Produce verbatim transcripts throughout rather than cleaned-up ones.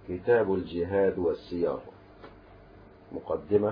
كتاب الجهاد والسير. مقدمة.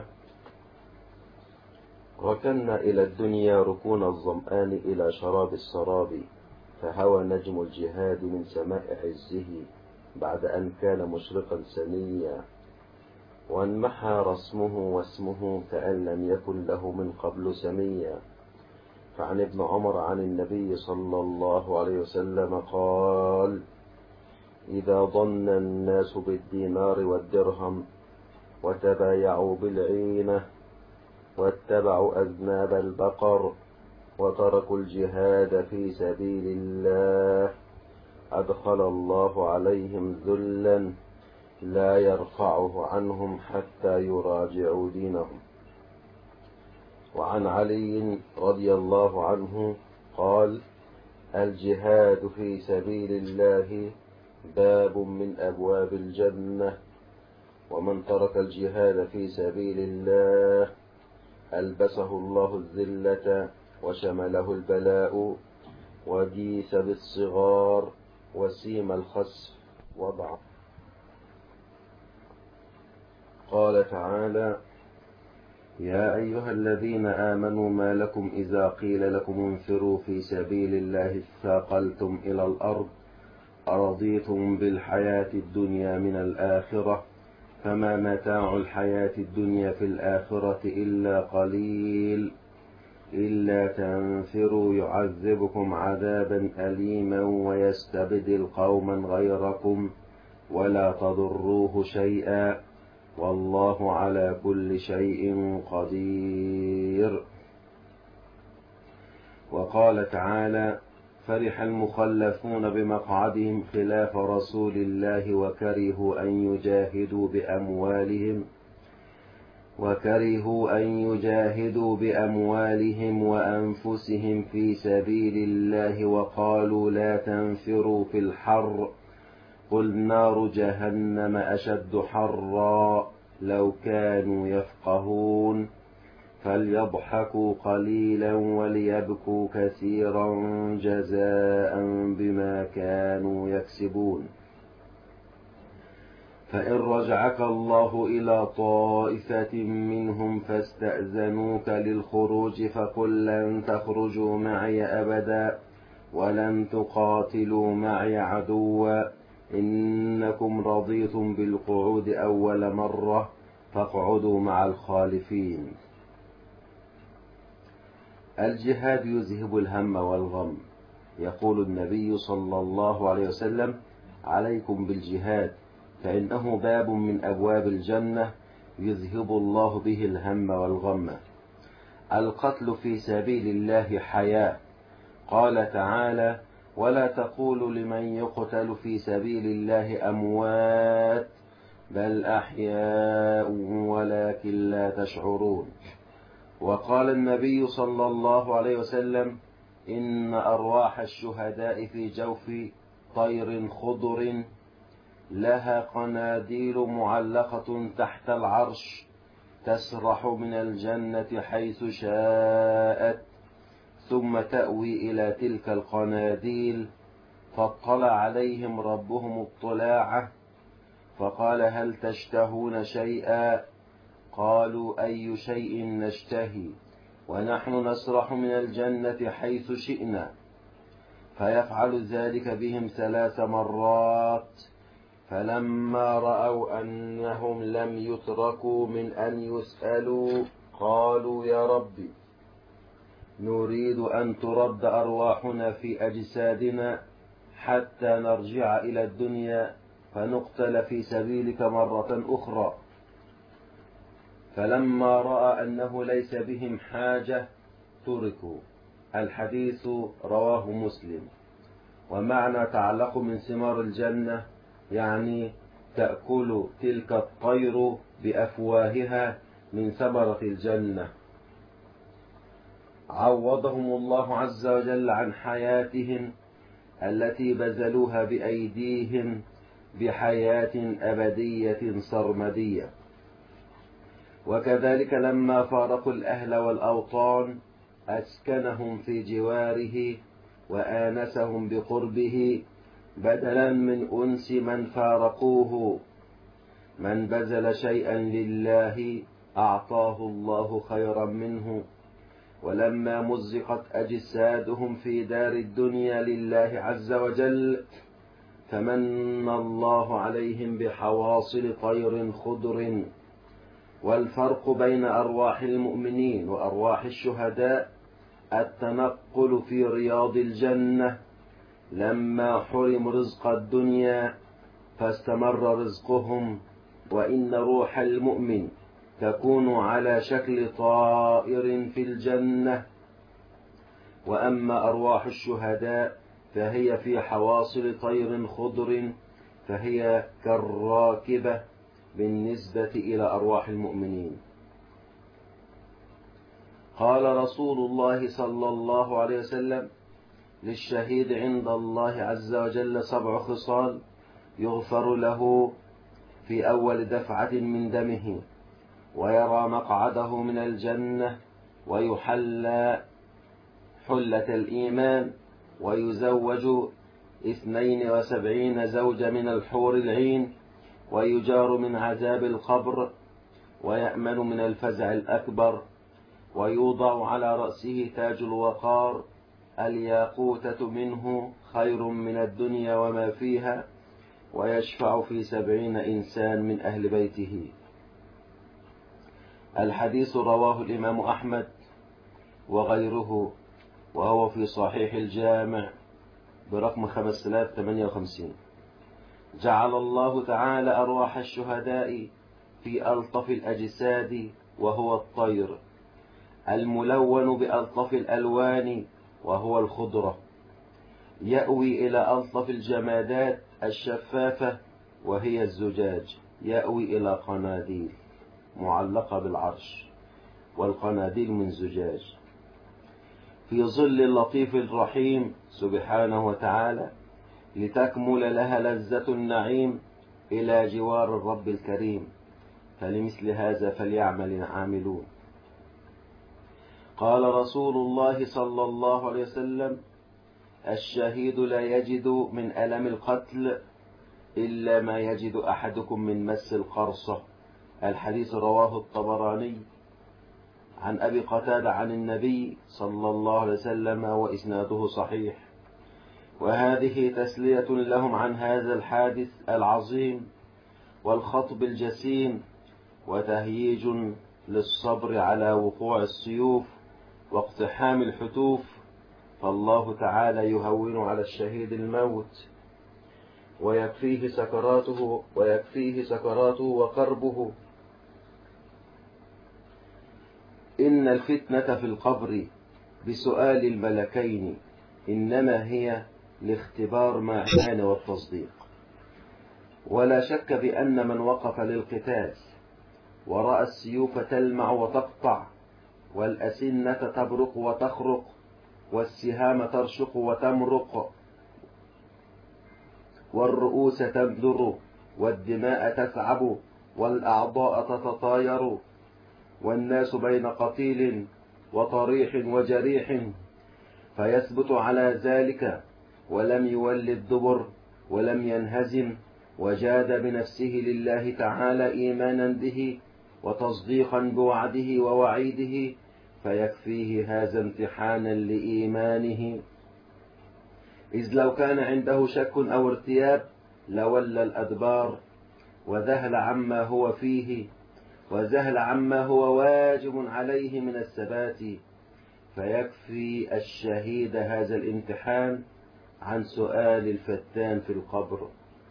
ركنا إلى الدنيا ركون الظمآن إلى شراب السراب، فهوى نجم الجهاد من سماء عزه بعد أن كان مشرقا سنيا، وانمحى رسمه واسمه كأن لم يكن له من قبل سميا. فعن ابن عمر عن النبي صلى الله عليه وسلم قال: إذا ضن الناس بالدينار والدرهم وتبايعوا بالعينة واتبعوا أذناب البقر وتركوا الجهاد في سبيل الله، أدخل الله عليهم ذلا لا يرفعه عنهم حتى يراجعوا دينهم. وعن علي رضي الله عنه قال: الجهاد في سبيل الله باب من أبواب الجنة، ومن ترك الجهاد في سبيل الله ألبسه الله الذلة وشمله البلاء وديس بالصغار وسيم الخسف وضع. قال تعالى: يا أيها الذين آمنوا ما لكم إذا قيل لكم انفروا في سبيل الله اثاقلتم إلى الأرض أرضيتم بالحياة الدنيا من الآخرة فما متاع الحياة الدنيا في الآخرة إلا قليل إلا تنفروا يعذبكم عذابا أليما ويستبدل قوما غيركم ولا تضروه شيئا والله على كل شيء قدير. وقال تعالى: فرح المخلفون بمقعدهم خلاف رسول الله وكرهوا أن يجاهدوا بأموالهم وكرهوا أن يجاهدوا بأموالهم وأنفسهم في سبيل الله وقالوا لا تنفروا في الحر قل نار جهنم أشد حرا لو كانوا يفقهون فليضحكوا قليلا وليبكوا كثيرا جزاء بما كانوا يكسبون. فإن رجعك الله إلى طائفة منهم فاستأذنوك للخروج فقل لن تخرجوا معي أبدا ولن تقاتلوا معي عدوا إنكم رضيتم بالقعود أول مرة فاقعدوا مع الخالفين. الجهاد يذهب الهم والغم. يقول النبي صلى الله عليه وسلم: عليكم بالجهاد فإنه باب من أبواب الجنة يذهب الله به الهم والغم. القتل في سبيل الله حياة. قال تعالى: ولا تقولوا لمن يقتل في سبيل الله أموات بل أحياء ولكن لا تشعرون. وقال النبي صلى الله عليه وسلم: إن أرواح الشهداء في جوف طير خضر لها قناديل معلقة تحت العرش تسرح من الجنة حيث شاءت ثم تأوي إلى تلك القناديل فاطلع عليهم ربهم اطلاعه فقال: هل تشتهون شيئا؟ قالوا: أي شيء نشتهي ونحن نسرح من الجنة حيث شئنا. فيفعل ذلك بهم ثلاث مرات فلما رأوا أنهم لم يتركوا من أن يسألوا قالوا: يا ربي نريد أن ترد أرواحنا في أجسادنا حتى نرجع إلى الدنيا فنقتل في سبيلك مرة أخرى. فلما رأى أنه ليس بهم حاجة تركوا. الحديث رواه مسلم. ومعنى تعلق من ثمار الجنة يعني تأكل تلك الطير بأفواهها من ثمرة الجنة. عوضهم الله عز وجل عن حياتهم التي بذلوها بأيديهم بحياة أبدية سرمدية. وكذلك لما فارقوا الأهل والأوطان أسكنهم في جواره وآنسهم بقربه بدلا من أنس من فارقوه من بذل شيئا لله أعطاه الله خيرا منه. ولما مزقت أجسادهم في دار الدنيا لله عز وجل فمن الله عليهم بحواصل طير خضر. والفرق بين أرواح المؤمنين وأرواح الشهداء التنقل في رياض الجنة. لما حرم رزق الدنيا فاستمر رزقهم، وإن روح المؤمن تكون على شكل طائر في الجنة. وأما أرواح الشهداء فهي في حواصل طير خضر، فهي كالراكبة بالنسبة إلى أرواح المؤمنين. قال رسول الله صلى الله عليه وسلم: للشهيد عند الله عز وجل سبع خصال يغفر له في أول دفعة من دمه، ويرى مقعده من الجنة، ويحلى حلة الإيمان، ويزوج اثنين وسبعين زوجة من الحور العين، ويجار من عذاب القبر، ويأمن من الفزع الأكبر، ويوضع على رأسه تاج الوقار، الياقوتة منه خير من الدنيا وما فيها، ويشفع في سبعين إنسان من أهل بيته. الحديث رواه الإمام أحمد وغيره، وهو في صحيح الجامع برقم خمسة آلاف وثمانية وخمسين. جعل الله تعالى أرواح الشهداء في ألطف الأجساد، وهو الطير، الملون بألطف الألوان، وهو الخضرة، يأوي إلى ألطف الجمادات الشفافة، وهي الزجاج، يأوي إلى قناديل معلقة بالعرش، والقناديل من زجاج، في ظل اللطيف الرحيم سبحانه وتعالى، لتكمل لها لذة النعيم إلى جوار الرب الكريم. فلمثل هذا فليعمل العاملون. قال رسول الله صلى الله عليه وسلم: الشهيد لا يجد من ألم القتل إلا ما يجد أحدكم من مس القرصة. الحديث رواه الطبراني عن أبي قتادة عن النبي صلى الله عليه وسلم، وإسناده صحيح. وهذه تسلية لهم عن هذا الحادث العظيم والخطب الجسيم، وتهييج للصبر على وقوع السيوف واقتحام الحتوف. فالله تعالى يهون على الشهيد الموت، ويكفيه سكراته ويكفيه سكراته وقربه. إن الفتنة في القبر بسؤال الملكين إنما هي لاختبار مع الإيمان والتصديق. ولا شك بأن من وقف للقتال ورأى السيوف تلمع وتقطع، والأسنة تبرق وتخرق، والسهام ترشق وتمرق، والرؤوس تندر، والدماء تثعب، والأعضاء تتطاير، والناس بين قتيل وطريح وجريح، فيثبت على ذلك ولم يول الدبر ولم ينهزم، وجاد بنفسه لله تعالى إيمانا به وتصديقا بوعده ووعيده، فيكفيه هذا امتحانا لإيمانه. إذ لو كان عنده شك أو ارتياب لولى الأدبار، وذهل عما هو فيه، وذهل عما هو واجب عليه من الثبات. فيكفي الشهيد هذا الامتحان عن سؤال الفتان في القبر،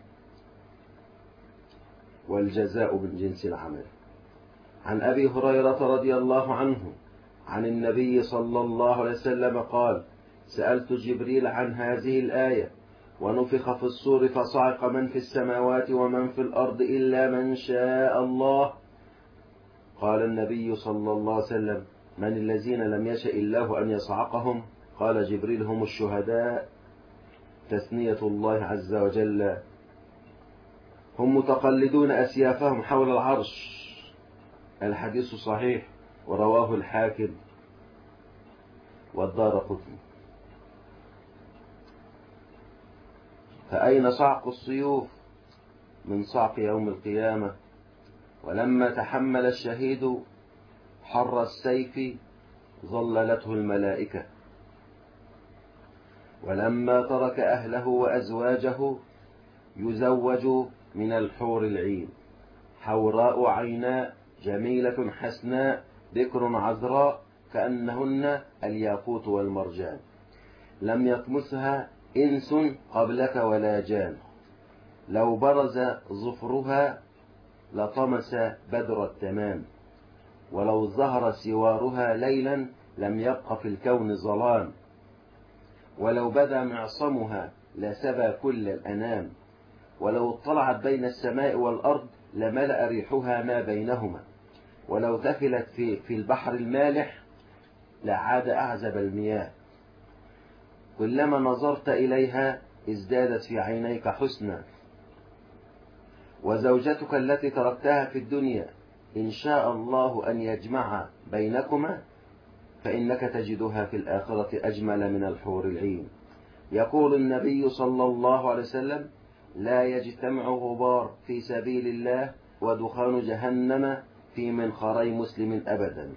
والجزاء من جنس العمل. عن أبي هريرة رضي الله عنه عن النبي صلى الله عليه وسلم قال: سألت جبريل عن هذه الآية: ونفخ في الصور فصعق من في السماوات ومن في الأرض إلا من شاء الله. قال النبي صلى الله عليه وسلم: من الذين لم يشأ الله أن يصعقهم؟ قال جبريل: هم الشهداء. تثنية الله عز وجل: هم متقلدون أسيافهم حول العرش. الحديث صحيح، ورواه الحاكم والدارقطني. فأين صعق السيوف من صعق يوم القيامة؟ ولما تحمل الشهيد حر السيف ظللته الملائكة، ولما ترك أهله وأزواجه يزوج من الحور العين، حوراء عيناء جميلة حسناء بكر عذراء كأنهن الياقوت والمرجان، لم يطمسها إنس قبلك ولا جان، لو برز ظفرها لطمس بدر التمام، ولو ظهر سوارها ليلا لم يبق في الكون ظلام، ولو بدا معصمها لسبى كل الأنام، ولو اطلعت بين السماء والأرض لملأ ريحها ما بينهما، ولو دخلت في, في البحر المالح لعاد أعزب المياه، كلما نظرت إليها ازدادت في عينيك حسنا. وزوجتك التي تركتها في الدنيا إن شاء الله أن يجمع بينكما فإنك تجدها في الآخرة أجمل من الحور العين. يقول النبي صلى الله عليه وسلم: لا يجتمع غبار في سبيل الله ودخان جهنم في منخري مسلم أبدا.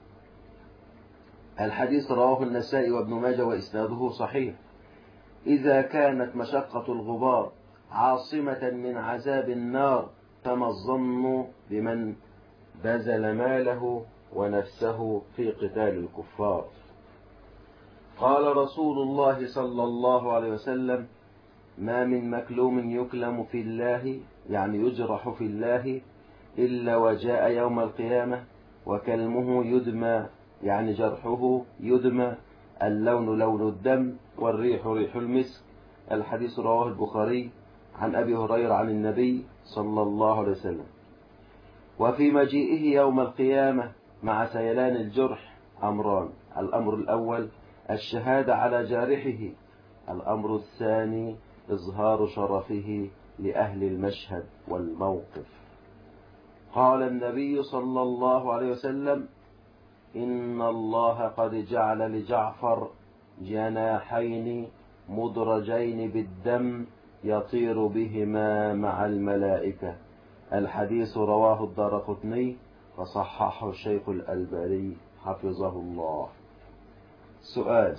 الحديث رواه النسائي وابن ماجه وإسناده صحيح. إذا كانت مشقة الغبار عاصمة من عذاب النار فما الظن بمن بذل ماله ونفسه في قتال الكفار. قال رسول الله صلى الله عليه وسلم: ما من مكلوم يكلم في الله يعني يجرح في الله إلا وجاء يوم القيامة وكلمه يدمى يعني جرحه يدمى، اللون لون الدم والريح ريح المسك. الحديث رواه البخاري عن أبي هريرة عن النبي صلى الله عليه وسلم. وفي مجيئه يوم القيامة مع سيلان الجرح أمران: الأمر الأول الشهادة على جارحه، الأمر الثاني إظهار شرفه لأهل المشهد والموقف. قال النبي صلى الله عليه وسلم: إن الله قد جعل لجعفر جناحين مدرجين بالدم يطير بهما مع الملائكة. الحديث رواه الدارقطني وصححه الشيخ الألباني حفظه الله. سؤال: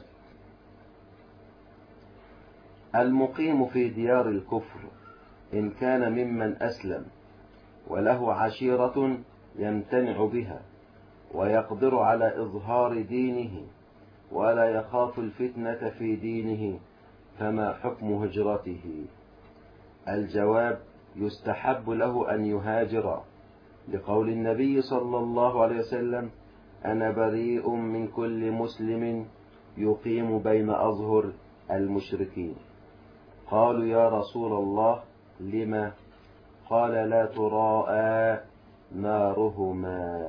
المقيم في ديار الكفر إن كان ممن أسلم وله عشيرة يمتنع بها ويقدر على إظهار دينه ولا يخاف الفتنة في دينه فما حكم هجرته؟ الجواب: يستحب له أن يهاجر، لقول النبي صلى الله عليه وسلم: أنا بريء من كل مسلم يقيم بين أظهر المشركين. قالوا: يا رسول الله لما؟ قال: لا تراءى نارهما،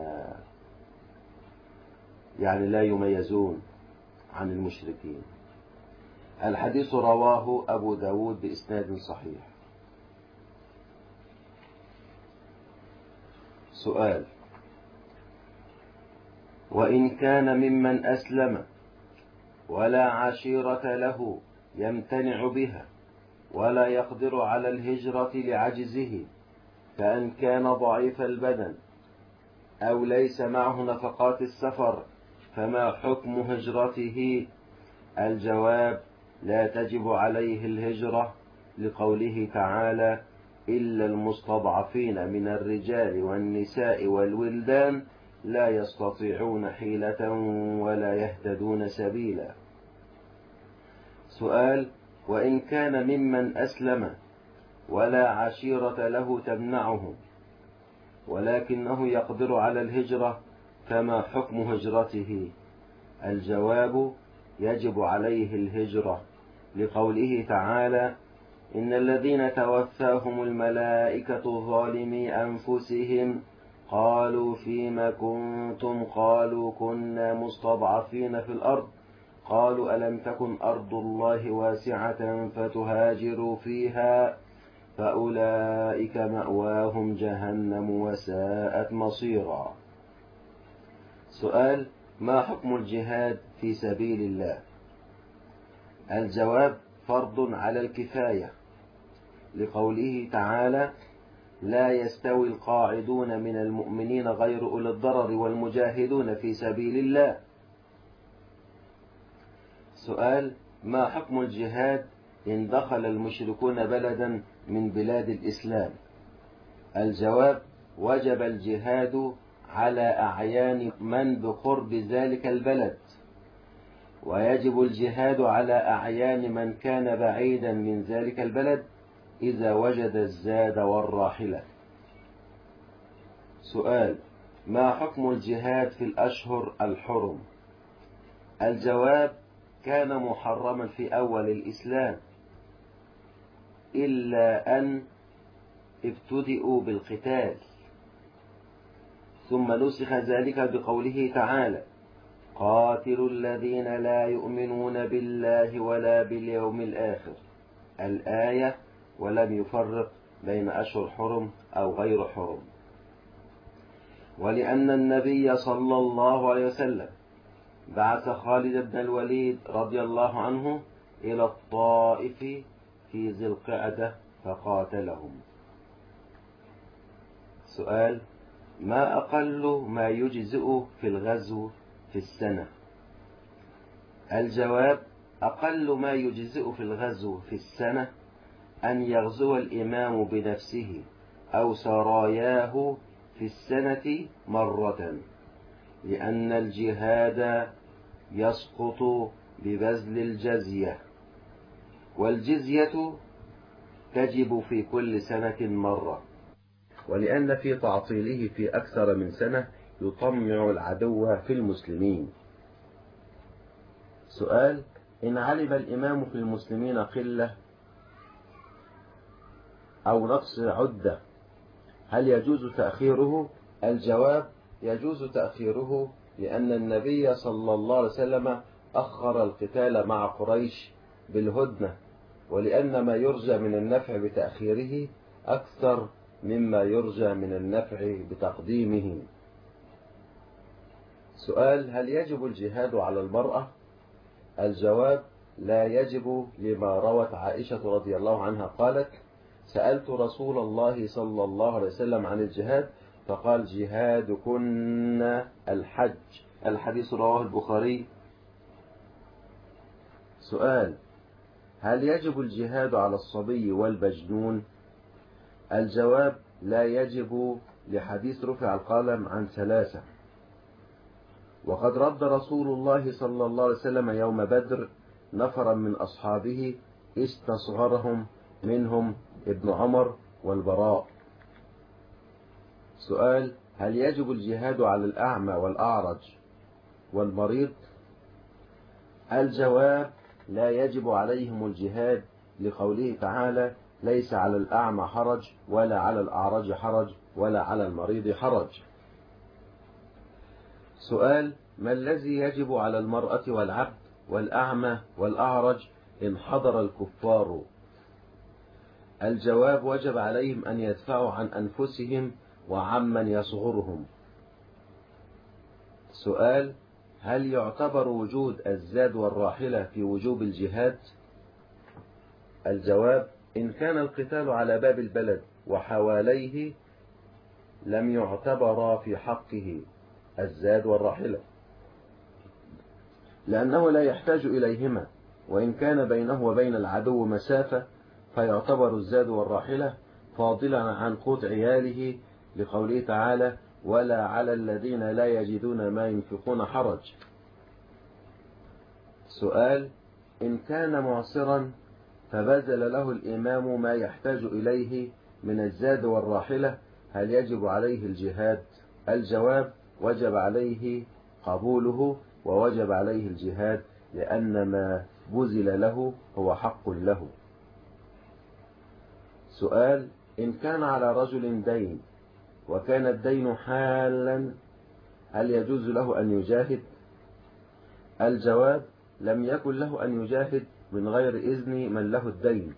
يعني لا يميزون عن المشركين. الحديث رواه أبو داود بإسناد صحيح. سؤال: وإن كان ممن أسلم ولا عشيرة له يمتنع بها ولا يقدر على الهجرة لعجزه، فإن كان ضعيف البدن أو ليس معه نفقات السفر فما حكم هجرته؟ الجواب: لا تجب عليه الهجرة، لقوله تعالى: إلا المستضعفين من الرجال والنساء والولدان لا يستطيعون حيلة ولا يهتدون سبيلا. سؤال: وإن كان ممن أسلم ولا عشيرة له تمنعه ولكنه يقدر على الهجرة فما حكم هجرته؟ الجواب: يجب عليه الهجرة، لقوله تعالى: إن الذين توفاهم الملائكة ظالمي أنفسهم قالوا فيما كنتم؟ قالوا كنا مستضعفين في الأرض. قالوا ألم تكن أرض الله واسعة فتهاجروا فيها فأولئك مأواهم جهنم وساءت مصيرا. سؤال: ما حكم الجهاد في سبيل الله؟ الجواب: فرض على الكفاية، لقوله تعالى: لا يستوي القاعدون من المؤمنين غير أولي الضرر والمجاهدون في سبيل الله. سؤال: ما حكم الجهاد إن دخل المشركون بلدا من بلاد الإسلام؟ الجواب: وجب الجهاد على أعيان من بقرب ذلك البلد، ويجب الجهاد على أعيان من كان بعيدا من ذلك البلد إذا وجد الزاد والراحلة. سؤال: ما حكم الجهاد في الأشهر الحرم؟ الجواب: كان محرما في أول الإسلام إلا أن ابتدئوا بالقتال، ثم نسخ ذلك بقوله تعالى: قاتلوا الذين لا يؤمنون بالله ولا باليوم الآخر، الآية، ولم يفرق بين أشهر حرم أو غير حرم. ولأن النبي صلى الله عليه وسلم بعث خالد بن الوليد رضي الله عنه إلى الطائف في ذي القعدة فقاتلهم. سؤال: ما أقل ما يجزئ في الغزو في السنة؟ الجواب: أقل ما يجزئ في الغزو في السنة أن يغزو الإمام بنفسه أو سراياه في السنة مرة، لأن الجهاد يسقط ببذل الجزية، والجزية تجب في كل سنة مرة، ولأن في تعطيله في أكثر من سنة يطمع العدو في المسلمين. سؤال: إن علم الإمام في المسلمين قلة أو نقص عدة هل يجوز تأخيره؟ الجواب: يجوز تأخيره، لأن النبي صلى الله عليه وسلم أخر القتال مع قريش بالهدنة، ولأن ما يرجى من النفع بتأخيره أكثر مما يرجى من النفع بتقديمه. سؤال: هل يجب الجهاد على المرأة؟ الجواب: لا يجب، لما روت عائشة رضي الله عنها قالت: سألت رسول الله صلى الله عليه وسلم عن الجهاد فقال: جهادكن الحج. الحديث رواه البخاري. سؤال: هل يجب الجهاد على الصبي والمجنون؟ الجواب: لا يجب، لحديث رفع القلم عن ثلاثة. وقد رد رسول الله صلى الله عليه وسلم يوم بدر نفرا من أصحابه استصغرهم، منهم ابن عمر والبراء. سؤال: هل يجب الجهاد على الأعمى والأعرج والمريض؟ الجواب: لا يجب عليهم الجهاد، لقوله تعالى: ليس على الأعمى حرج ولا على الأعرج حرج ولا على المريض حرج. سؤال: ما الذي يجب على المرأة والعبد والأعمى والأعرج إن حضر الكفار؟ الجواب: وجب عليهم أن يدفعوا عن أنفسهم وعمن يصغرهم. سؤال: هل يعتبر وجود الزاد والراحلة في وجوب الجهاد؟ الجواب: إن كان القتال على باب البلد وحواليه لم يعتبر في حقه الزاد والراحلة، لأنه لا يحتاج إليهما، وإن كان بينه وبين العدو مسافة فيعتبر الزاد والراحلة فاضلا عن قوت عياله، لقوله تعالى: ولا على الذين لا يجدون ما ينفقون حرج. سؤال: إن كان معسرا فبذل له الإمام ما يحتاج إليه من الزاد والراحلة هل يجب عليه الجهاد؟ الجواب: وجب عليه قبوله ووجب عليه الجهاد، لأن ما بذل له هو حق له. سؤال: إن كان على رجل دين وكان الدين حالا هل يجوز له أن يجاهد؟ الجواب: لم يكن له أن يجاهد من غير إذن من له الدين.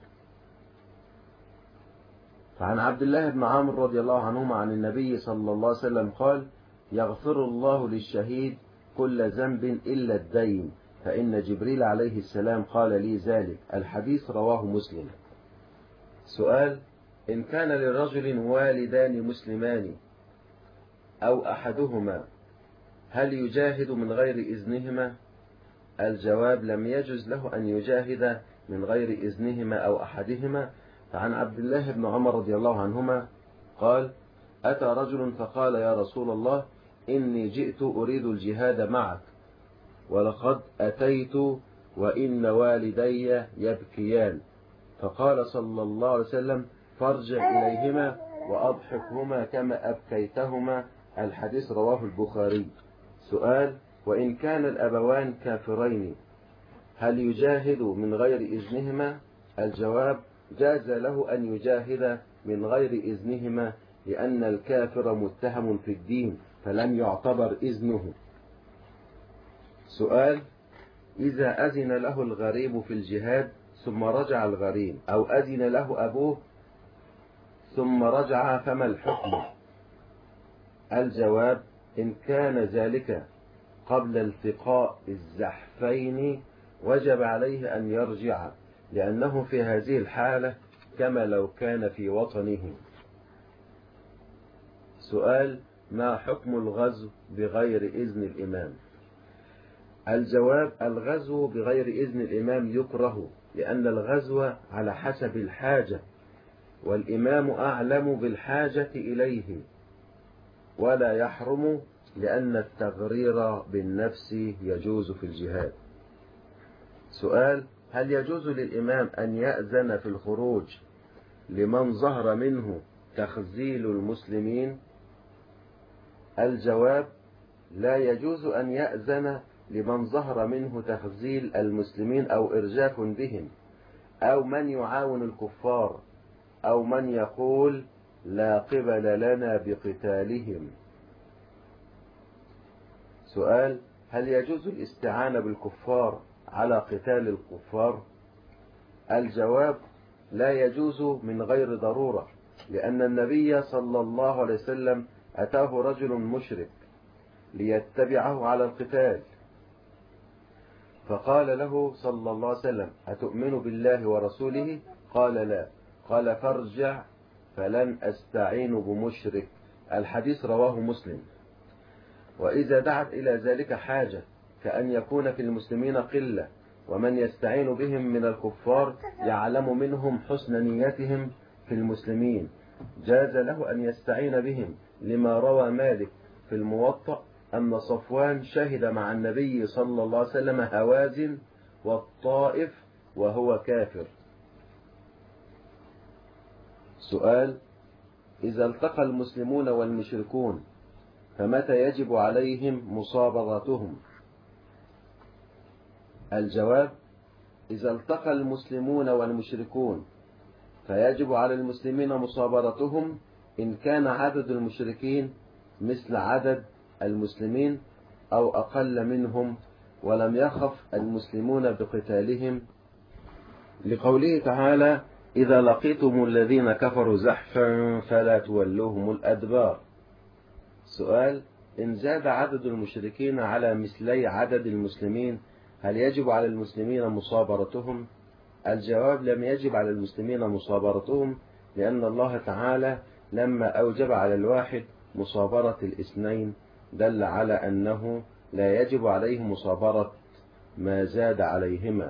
فعن عبد الله بن عمرو رضي الله عنهما عن النبي صلى الله عليه وسلم قال: يغفر الله للشهيد كل ذنب إلا الدين، فإن جبريل عليه السلام قال لي ذلك. الحديث رواه مسلم. سؤال: إن كان لرجل والدان مسلمان أو أحدهما هل يجاهد من غير إذنهما؟ الجواب: لم يجز له أن يجاهد من غير إذنهما أو أحدهما. فعن عبد الله بن عمر رضي الله عنهما قال: أتى رجل فقال: يا رسول الله، إني جئت أريد الجهاد معك، ولقد أتيت وإن والدي يبكيان. فقال صلى الله عليه وسلم: فارجع إليهما وأضحكهما كما أبكيتهما. الحديث رواه البخاري. سؤال: وإن كان الأبوان كافرين هل يجاهد من غير إذنهما؟ الجواب: جاز له أن يجاهد من غير إذنهما، لأن الكافر متهم في الدين فلم يعتبر إذنه. سؤال: إذا أذن له الغريب في الجهاد ثم رجع الغريب، أو أذن له أبوه ثم رجع، فما الحكم؟ الجواب: إن كان ذلك قبل التقاء الزحفين وجب عليه أن يرجع، لأنه في هذه الحالة كما لو كان في وطنه. سؤال: ما حكم الغزو بغير إذن الإمام؟ الجواب: الغزو بغير إذن الإمام يكره، لأن الغزو على حسب الحاجة، والإمام أعلم بالحاجة إليه، ولا يحرم، لأن التغرير بالنفس يجوز في الجهاد. سؤال: هل يجوز للإمام أن يأذن في الخروج لمن ظهر منه تخذيل المسلمين؟ الجواب: لا يجوز أن يأذن لمن ظهر منه تخذيل المسلمين أو إرجاف بهم، أو من يعاون الكفار، أو من يقول لا قبل لنا بقتالهم. سؤال: هل يجوز الاستعانة بالكفار على قتال الكفار؟ الجواب: لا يجوز من غير ضرورة، لأن النبي صلى الله عليه وسلم أتاه رجل مشرك ليتبعه على القتال، فقال له صلى الله عليه وسلم: أتؤمن بالله ورسوله؟ قال: لا. قال: فارجع فلن أستعين بمشرك. الحديث رواه مسلم. وإذا دعت إلى ذلك حاجة، كأن يكون في المسلمين قلة ومن يستعين بهم من الكفار يعلم منهم حسن نيتهم في المسلمين، جاز له أن يستعين بهم، لما روى مالك في الموطأ أن صفوان شهد مع النبي صلى الله عليه وسلم هوازن والطائف وهو كافر. سؤال: إذا التقى المسلمون والمشركون فمتى يجب عليهم مصابرتهم؟ الجواب: إذا التقى المسلمون والمشركون فيجب على المسلمين مصابرتهم إن كان عدد المشركين مثل عدد المسلمين أو أقل منهم، ولم يخف المسلمون بقتالهم، لقوله تعالى: إذا لقيتم الذين كفروا زحفا فلا تولوهم الأدبار. سؤال: إن زاد عدد المشركين على مثلي عدد المسلمين هل يجب على المسلمين مصابرتهم؟ الجواب: لم يجب على المسلمين مصابرتهم، لأن الله تعالى لما أوجب على الواحد مصابرة الاثنين دل على أنه لا يجب عليه مصابرة ما زاد عليهما.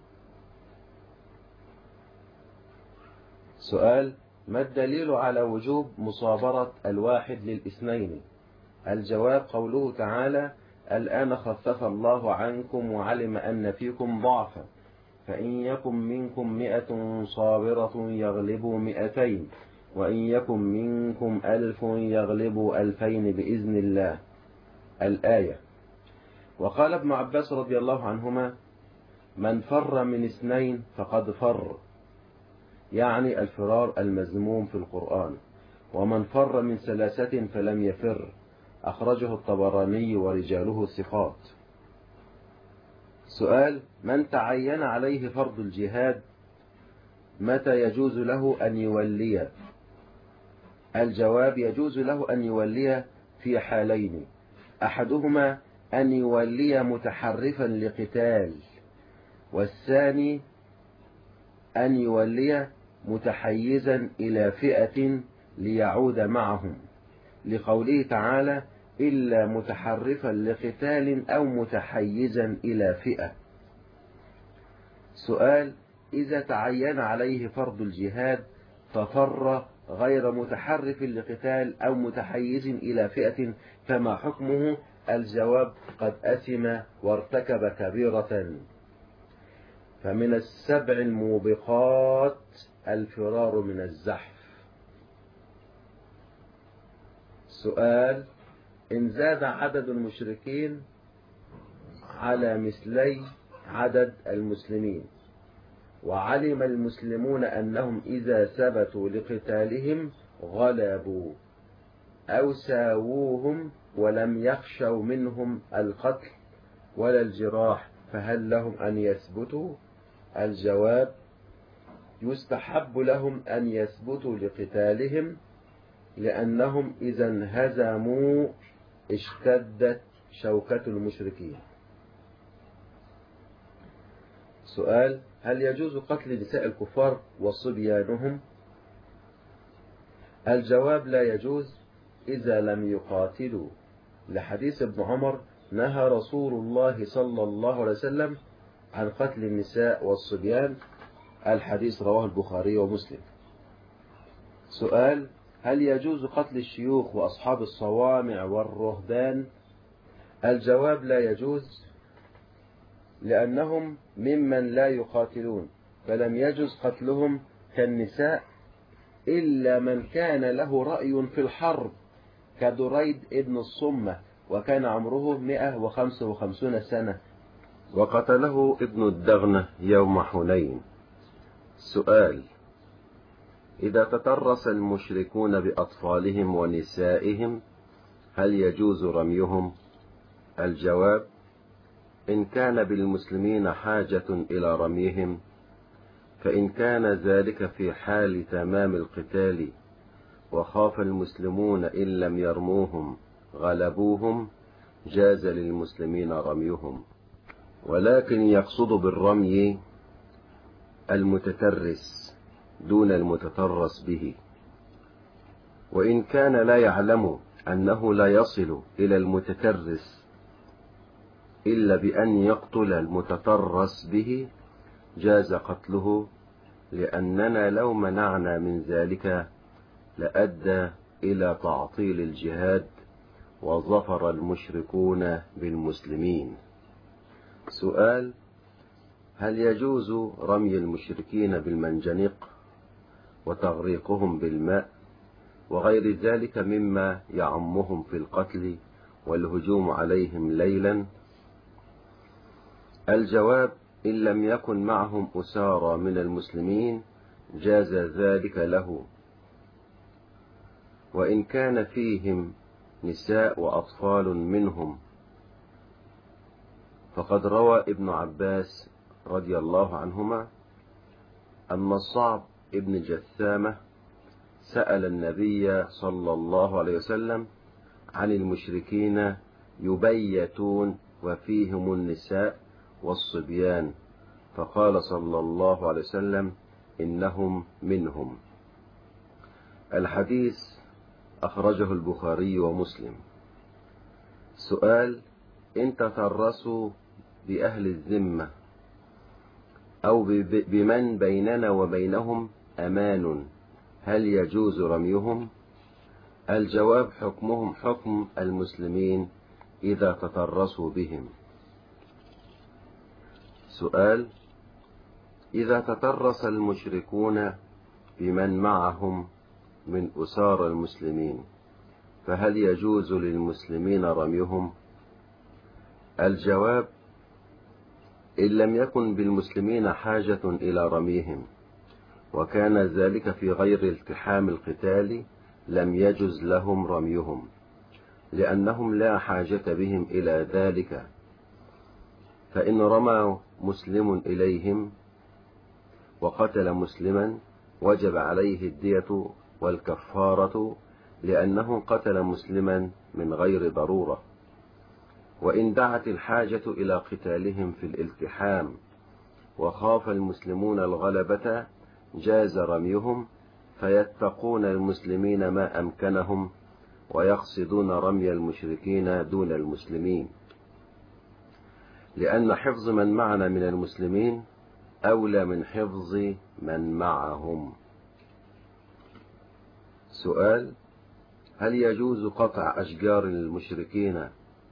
سؤال: ما الدليل على وجوب مصابرة الواحد للاثنين؟ الجواب: قوله تعالى: الآن خفف الله عنكم وعلم أن فيكم ضعفا فإن يكن منكم مئة صابرة يغلبوا مئتين وإن يكن منكم ألف يغلبوا ألفين بإذن الله. الآية. وقال ابن عباس رضي الله عنهما: من فر من اثنين فقد فر، يعني الفرار المذموم في القرآن، ومن فر من ثلاثة فلم يفر. أخرجه الطبراني ورجاله ثقات. سؤال: من تعين عليه فرض الجهاد متى يجوز له أن يولي؟ الجواب: يجوز له أن يولي في حالين: أحدهما أن يولي متحرفا لقتال، والثاني أن يولي متحيزا إلى فئة ليعود معهم، لقوله تعالى إلا متحرفا لقتال أو متحيزا إلى فئة. سؤال: إذا تعين عليه فرض الجهاد ففر غير متحرف لقتال أو متحيز إلى فئة فما حكمه؟ الجواب: قد أثم وارتكب كبيرة. فمن السبع الموبقات الفرار من الزحف. سؤال: إن زاد عدد المشركين على مثلي عدد المسلمين، وعلم المسلمون أنهم إذا ثبتوا لقتالهم غلبوا أو ساووهم ولم يخشوا منهم القتل ولا الجراح، فهل لهم أن يثبتوا؟ الجواب: يستحب لهم أن يثبتوا لقتالهم، لأنهم إذا انهزموا اشتدت شوكة المشركين. سؤال: هل يجوز قتل نساء الكفار وصبيانهم؟ الجواب: لا يجوز إذا لم يقاتلوا، لحديث ابن عمر: نهى رسول الله صلى الله عليه وسلم عن قتل النساء والصبيان. الحديث رواه البخاري ومسلم. سؤال: هل يجوز قتل الشيوخ وأصحاب الصوامع والرهبان؟ الجواب: لا يجوز، لأنهم ممن لا يقاتلون، فلم يجوز قتلهم كالنساء إلا من كان له رأي في الحرب، كدريد ابن الصمة، وكان عمره مئة وخمسة وخمسين سنة، وقتله ابن الدغنة يوم حنين. سؤال: إذا تترس المشركون بأطفالهم ونسائهم هل يجوز رميهم؟ الجواب: إن كان بالمسلمين حاجة إلى رميهم، فإن كان ذلك في حال تمام القتال وخاف المسلمون إن لم يرموهم غلبوهم جاز للمسلمين رميهم، ولكن يقصد بالرمي المتترس دون المتترس به. وإن كان لا يعلم أنه لا يصل إلى المتترس إلا بأن يقتل المتترس به جاز قتله، لأننا لو منعنا من ذلك لأدى إلى تعطيل الجهاد وظفر المشركون بالمسلمين. سؤال: هل يجوز رمي المشركين بالمنجنيق وتغريقهم بالماء وغير ذلك مما يعمهم في القتل والهجوم عليهم ليلا؟ الجواب: إن لم يكن معهم أسارى من المسلمين جاز ذلك له، وإن كان فيهم نساء وأطفال منهم، فقد روى ابن عباس رضي الله عنهما أن الصعب ابن جثامة سأل النبي صلى الله عليه وسلم عن المشركين يبيتون وفيهم النساء والصبيان، فقال صلى الله عليه وسلم: إنهم منهم. الحديث أخرجه البخاري ومسلم. سؤال: إن تترسوا بأهل الذمة أو بمن بيننا وبينهم أمان هل يجوز رميهم؟ الجواب: حكمهم حكم المسلمين إذا تترسوا بهم. سؤال: إذا تترس المشركون بمن معهم من أسار المسلمين فهل يجوز للمسلمين رميهم؟ الجواب: إن لم يكن بالمسلمين حاجة إلى رميهم وكان ذلك في غير التحام القتال لم يجز لهم رميهم، لأنهم لا حاجة بهم إلى ذلك، فإن رمى مسلم إليهم وقتل مسلما وجب عليه الدية والكفارة، لأنه قتل مسلما من غير ضرورة. وإن دعت الحاجة إلى قتالهم في الالتحام وخاف المسلمون الغلبة جاز رميهم، فيتقون المسلمين ما أمكنهم ويقصدون رمي المشركين دون المسلمين، لأن حفظ من معنا من المسلمين أولى من حفظ من معهم. سؤال: هل يجوز قطع أشجار المشركين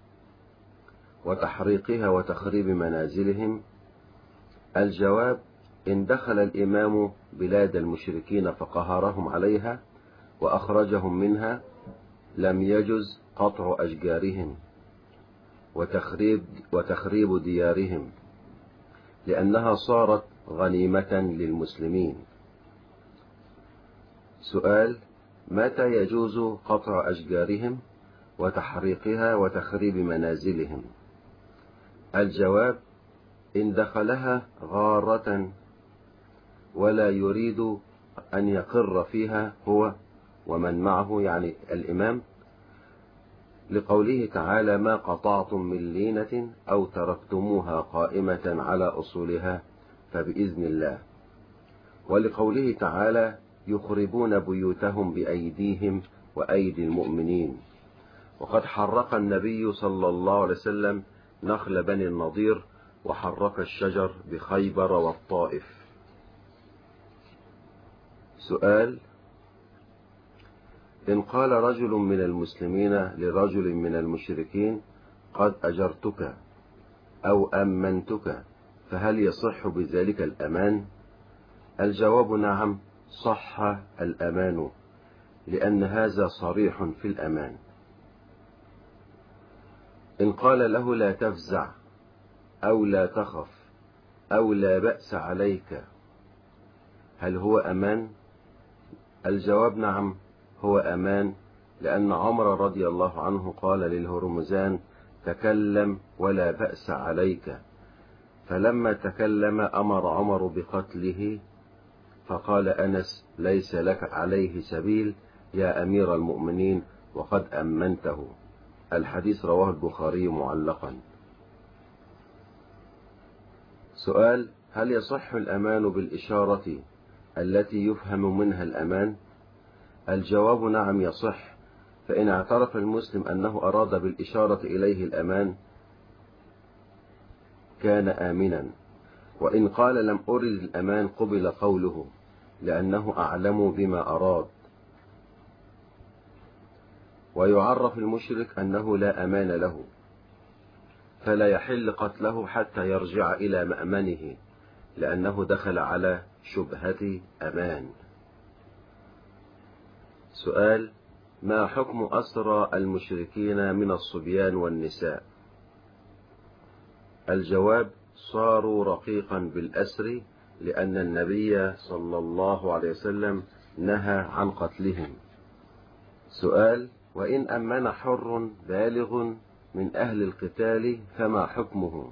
وتحريقها وتخريب منازلهم؟ الجواب: إن دخل الإمام بلاد المشركين فقهرهم عليها وأخرجهم منها لم يجز قطع أشجارهم وتخريب, وتخريب ديارهم، لأنها صارت غنيمة للمسلمين. سؤال: متى يجوز قطع أشجارهم وتحريقها وتخريب منازلهم؟ الجواب: إن دخلها غارة ولا يريد أن يقر فيها هو ومن معه، يعني الإمام، لقوله تعالى: ما قطعتم من لينة أو تركتموها قائمة على أصولها فبإذن الله، ولقوله تعالى: يخربون بيوتهم بأيديهم وأيدي المؤمنين. وقد حرق النبي صلى الله عليه وسلم نخل بني النضير وحرق الشجر بخيبر والطائف. سؤال: إن قال رجل من المسلمين لرجل من المشركين: قد أجرتك أو أمنتك، فهل يصح بذلك الأمان؟ الجواب: نعم، صح الأمان، لأن هذا صريح في الأمان. إن قال له: لا تفزع أو لا تخف أو لا بأس عليك، هل هو أمان؟ الجواب: نعم، هو أمان، لأن عمر رضي الله عنه قال للهرمزان: تكلم ولا بأس عليك، فلما تكلم أمر عمر بقتله، فقال أنس: ليس لك عليه سبيل يا أمير المؤمنين وقد أمنته. الحديث رواه البخاري معلقا. سؤال: هل يصح الأمان بالإشارة التي يفهم منها الأمان؟ الجواب: نعم، يصح، فإن اعترف المسلم أنه أراد بالإشارة إليه الأمان كان آمنا، وإن قال لم أرد الأمان قبل قوله، لأنه أعلم بما أراد. ويعرف المشرك أنه لا أمان له، فلا يحل قتله حتى يرجع إلى مأمنه، لأنه دخل على شبهة أمان. سؤال: ما حكم أسرى المشركين من الصبيان والنساء؟ الجواب: صاروا رقيقا بالأسر، لأن النبي صلى الله عليه وسلم نهى عن قتلهم. سؤال: وإن أمن حر بالغ من أهل القتال فما حكمه؟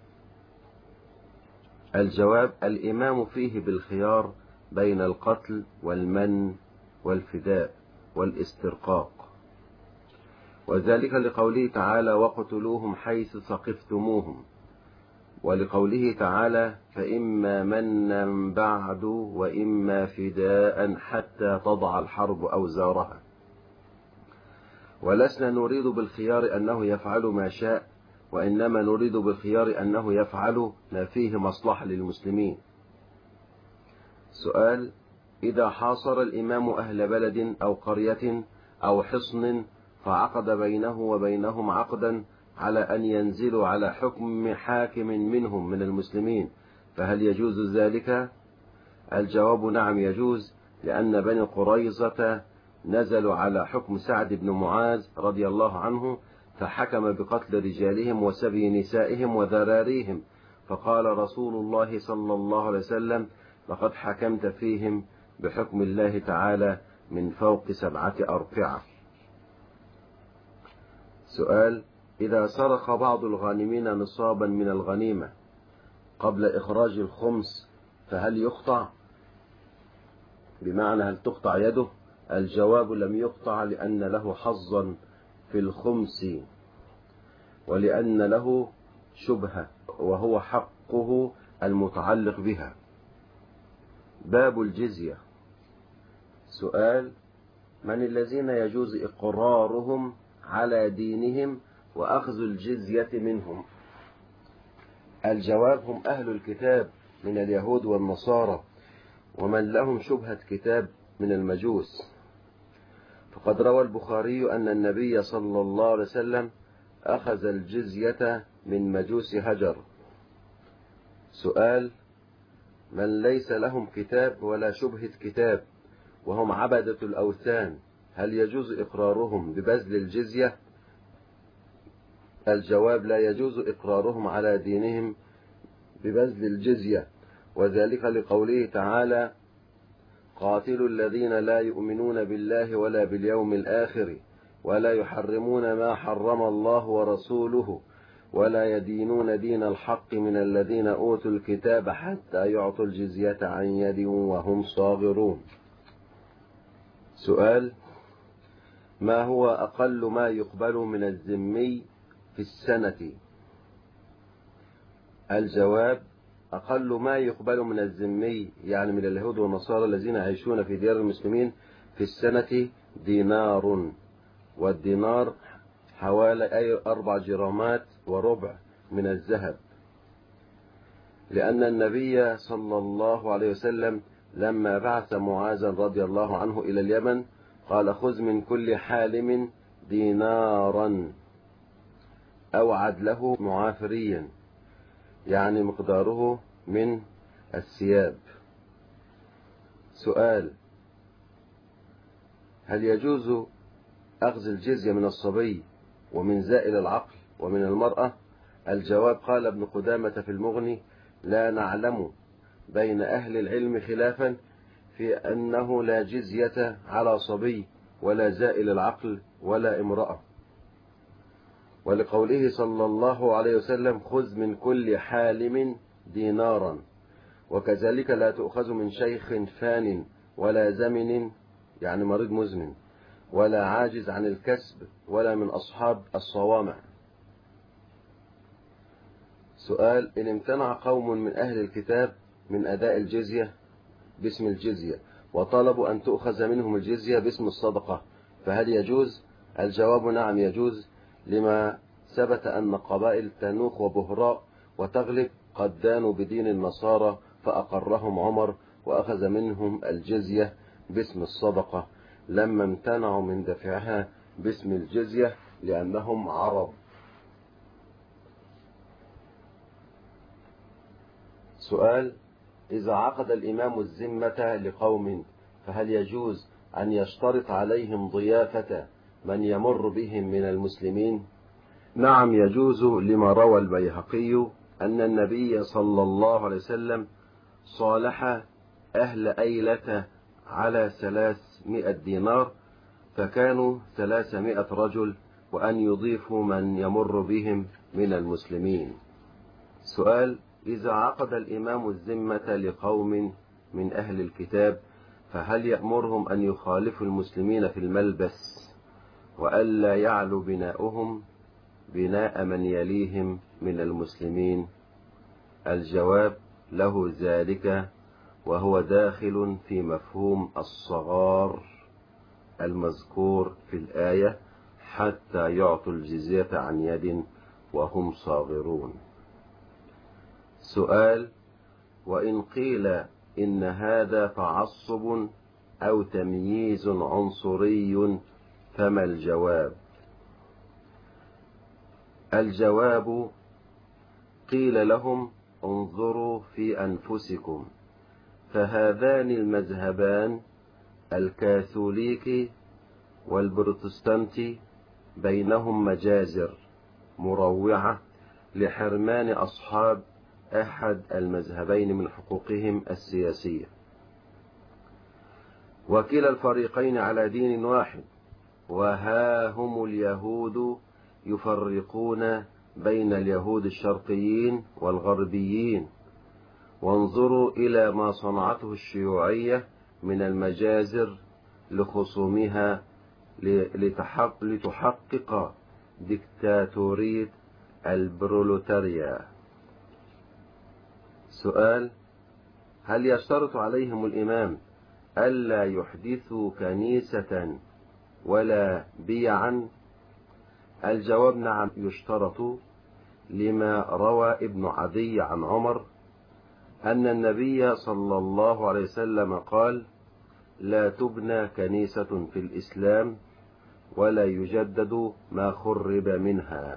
الجواب: الإمام فيه بالخيار بين القتل والمن والفداء والاسترقاق، وذلك لقوله تعالى: وقتلوهم حيث ثقفتموهم، ولقوله تعالى: فإما منا بعد وإما فداء حتى تضع الحرب أوزارها. ولسنا نريد بالخيار أنه يفعل ما شاء، وإنما نريد بالخيار أنه يفعل ما فيه مصلحة للمسلمين. سؤال: إذا حاصر الإمام أهل بلد أو قرية أو حصن فعقد بينه وبينهم عقدا على أن ينزلوا على حكم حاكم منهم من المسلمين، فهل يجوز ذلك؟ الجواب: نعم، يجوز، لأن بني قريظة نزلوا على حكم سعد بن معاذ رضي الله عنه، فحكم بقتل رجالهم وسبي نسائهم وذراريهم، فقال رسول الله صلى الله عليه وسلم: لقد حكمت فيهم بحكم الله تعالى من فوق سبعة أرفعة. سؤال: إذا سرق بعض الغانمين نصابا من الغنيمة قبل إخراج الخمس فهل يقطع؟ بمعنى هل تقطع يده؟ الجواب: لم يقطع، لأن له حظا في الخمس، ولأن له شبهة وهو حقه المتعلق بها، باب الجزية. سؤال: من الذين يجوز إقرارهم على دينهم وأخذ الجزية منهم؟ الجواب: هم أهل الكتاب من اليهود والنصارى، ومن لهم شبهة كتاب من المجوس. فقد روى البخاري أن النبي صلى الله عليه وسلم أخذ الجزية من مجوس هجر. سؤال: من ليس لهم كتاب ولا شبهة كتاب وهم عبدة الأوثان، هل يجوز إقرارهم ببذل الجزية؟ الجواب: لا يجوز إقرارهم على دينهم ببذل الجزية، وذلك لقوله تعالى: قاتلوا الذين لا يؤمنون بالله ولا باليوم الآخر ولا يحرمون ما حرم الله ورسوله ولا يدينون دين الحق من الذين أوتوا الكتاب حتى يعطوا الجزية عن يد وهم صاغرون. سؤال: ما هو أقل ما يقبل من الذمي في السنة؟ الجواب: أقل ما يقبل من الذمي يعني من اليهود والنصارى الذين يعيشون في ديار المسلمين في السنة دينار، والدينار حوالي أي أربع جرامات وربع من الذهب، لأن النبي صلى الله عليه وسلم لما بعث معاذا رضي الله عنه إلى اليمن قال: خذ من كل حالم دينارا أو عدله معافريا، يعني مقداره من الثياب. سؤال: هل يجوز أخذ الجزية من الصبي ومن زائل العقل ومن المرأة؟ الجواب: قال ابن قدامة في المغني: لا نعلم بين أهل العلم خلافا في أنه لا جزية على صبي ولا زائل العقل ولا امرأة، ولقوله صلى الله عليه وسلم: خذ من كل حالم دينارا. وكذلك لا تؤخذ من شيخ فان ولا زمن يعني مريض مزمن ولا عاجز عن الكسب ولا من أصحاب الصوامع. سؤال: إن امتنع قوم من أهل الكتاب من أداء الجزية باسم الجزية وطلبوا أن تؤخذ منهم الجزية باسم الصدقة، فهل يجوز؟ الجواب: نعم يجوز، لما ثبت أن قبائل تنوخ وبهراء وتغلب قد دانوا بدين النصارى فأقرهم عمر وأخذ منهم الجزية باسم الصدقة لما امتنعوا من دفعها باسم الجزية لأنهم عرب. سؤال: إذا عقد الإمام الذمة لقوم فهل يجوز أن يشترط عليهم ضيافة من يمر بهم من المسلمين؟ نعم يجوز، لما روى البيهقي أن النبي صلى الله عليه وسلم صالح أهل أيلة على ثلاثمائة دينار فكانوا ثلاثمائة رجل، وأن يضيفوا من يمر بهم من المسلمين. سؤال: إذا عقد الإمام الذمة لقوم من أهل الكتاب فهل يأمرهم أن يخالفوا المسلمين في الملبس وألا يعلو بناؤهم بناء من يليهم من المسلمين؟ الجواب: له ذلك، وهو داخل في مفهوم الصغار المذكور في الآية حتى يعطوا الجزية عن يد وهم صاغرون. سؤال: وإن قيل إن هذا تعصب أو تمييز عنصري فما الجواب؟ الجواب: قيل لهم: انظروا في أنفسكم، فهذان المذهبان الكاثوليكي والبروتستانتي بينهم مجازر مروعة لحرمان أصحاب أحد المذهبين من حقوقهم السياسية، وكلا الفريقين على دين واحد، وها هم اليهود يفرقون بين اليهود الشرقيين والغربيين. وانظروا إلى ما صنعته الشيوعية من المجازر لخصومها لتحقق, لتحقق ديكتاتورية البرولوتاريا. سؤال: هل يشترط عليهم الإمام ألا يحدثوا كنيسة ولا بيعا؟ الجواب نعم يشترط، لما روى ابن عدي عن عمر أن النبي صلى الله عليه وسلم قال: لا تبنى كنيسة في الإسلام ولا يجدد ما خرب منها.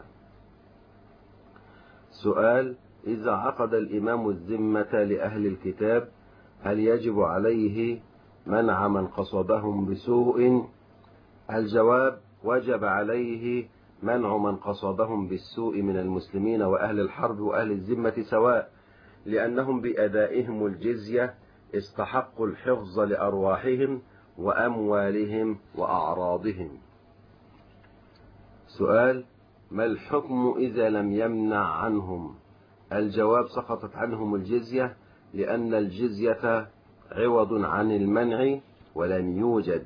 سؤال: إذا عقد الإمام الذمة لأهل الكتاب هل يجب عليه منع من قصدهم بسوء؟ الجواب: وجب عليه منع من قصدهم بالسوء من المسلمين وأهل الحرب وأهل الذمة سواء، لأنهم بأدائهم الجزية استحقوا الحفظ لأرواحهم وأموالهم وأعراضهم. سؤال: ما الحكم إذا لم يمنع عنهم؟ الجواب: سقطت عنهم الجزية، لأن الجزية عوض عن المنع ولم يوجد.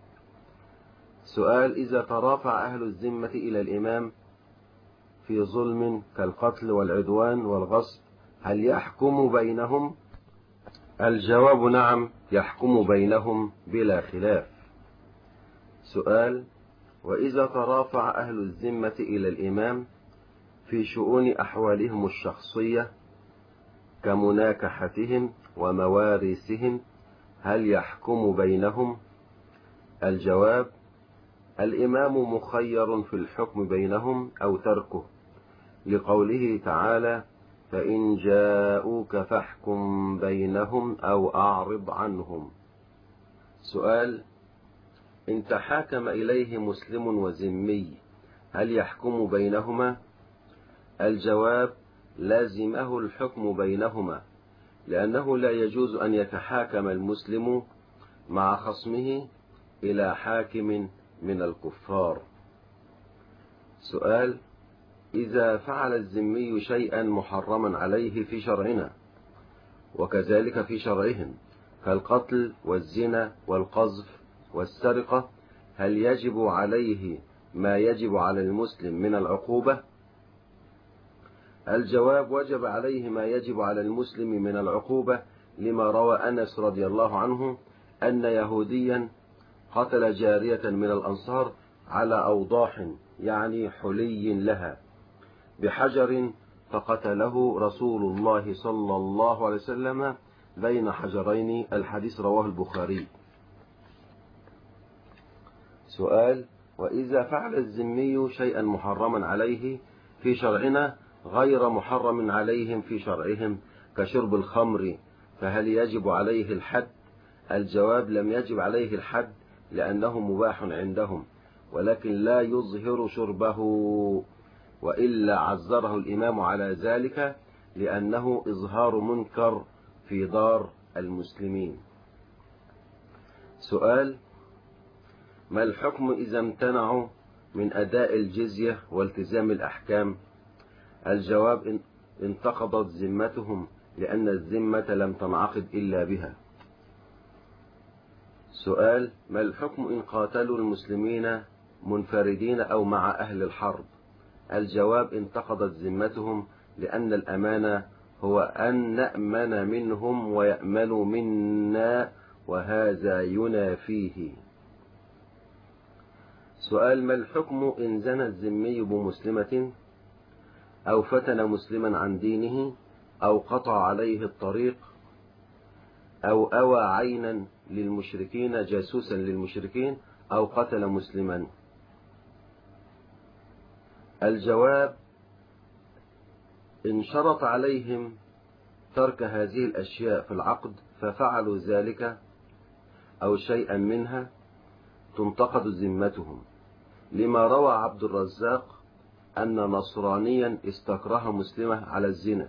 سؤال: إذا ترافع أهل الذمة إلى الإمام في ظلم كالقتل والعدوان والغصب هل يحكم بينهم؟ الجواب: نعم يحكم بينهم بلا خلاف. سؤال: وإذا ترافع أهل الذمة إلى الإمام في شؤون أحوالهم الشخصية كمناكحتهم ومواريثهم هل يحكم بينهم؟ الجواب: الإمام مخير في الحكم بينهم أو تركه، لقوله تعالى: فإن جاءوك فاحكم بينهم أو أعرض عنهم. سؤال: إن تحاكم إليه مسلم وذمي هل يحكم بينهما؟ الجواب: لازمه الحكم بينهما، لأنه لا يجوز أن يتحاكم المسلم مع خصمه إلى حاكم من الكفار. سؤال: إذا فعل الذمي شيئا محرما عليه في شرعنا وكذلك في شرعهم كالقتل والزنا والقذف والسرقة هل يجب عليه ما يجب على المسلم من العقوبة؟ الجواب: وجب عليه ما يجب على المسلم من العقوبة، لما روى أنس رضي الله عنه أن يهوديا قتل جارية من الأنصار على أوضاح يعني حلي لها بحجر فقتله رسول الله صلى الله عليه وسلم بين حجرين. الحديث رواه البخاري. سؤال: وإذا فعل الذمي شيئا محرما عليه في شرعنا غير محرم عليهم في شرعهم كشرب الخمر فهل يجب عليه الحد؟ الجواب: لم يجب عليه الحد، لأنه مباح عندهم ولكن لا يظهر شربه، وإلا عذره الإمام على ذلك لأنه إظهار منكر في دار المسلمين. سؤال: ما الحكم إذا امتنعوا من أداء الجزية والتزام الأحكام؟ الجواب: انتقضت ذمتهم، لأن الذمة لم تنعقد إلا بها. سؤال: ما الحكم إن قاتلوا المسلمين منفردين أو مع أهل الحرب؟ الجواب: انتقضت ذمتهم، لأن الأمانة هو أن نأمن منهم ويأمنوا منا، وهذا ينافيه. سؤال: ما الحكم إن زنى الذمي بمسلمة أو فتن مسلما عن دينه أو قطع عليه الطريق أو أوى عينا للمشركين جاسوسا للمشركين أو قتل مسلما؟ الجواب: إن شرط عليهم ترك هذه الأشياء في العقد ففعلوا ذلك أو شيئا منها تنتقد ذمتهم، لما روى عبد الرزاق أن نصرانيا استكره مسلمة على الزنا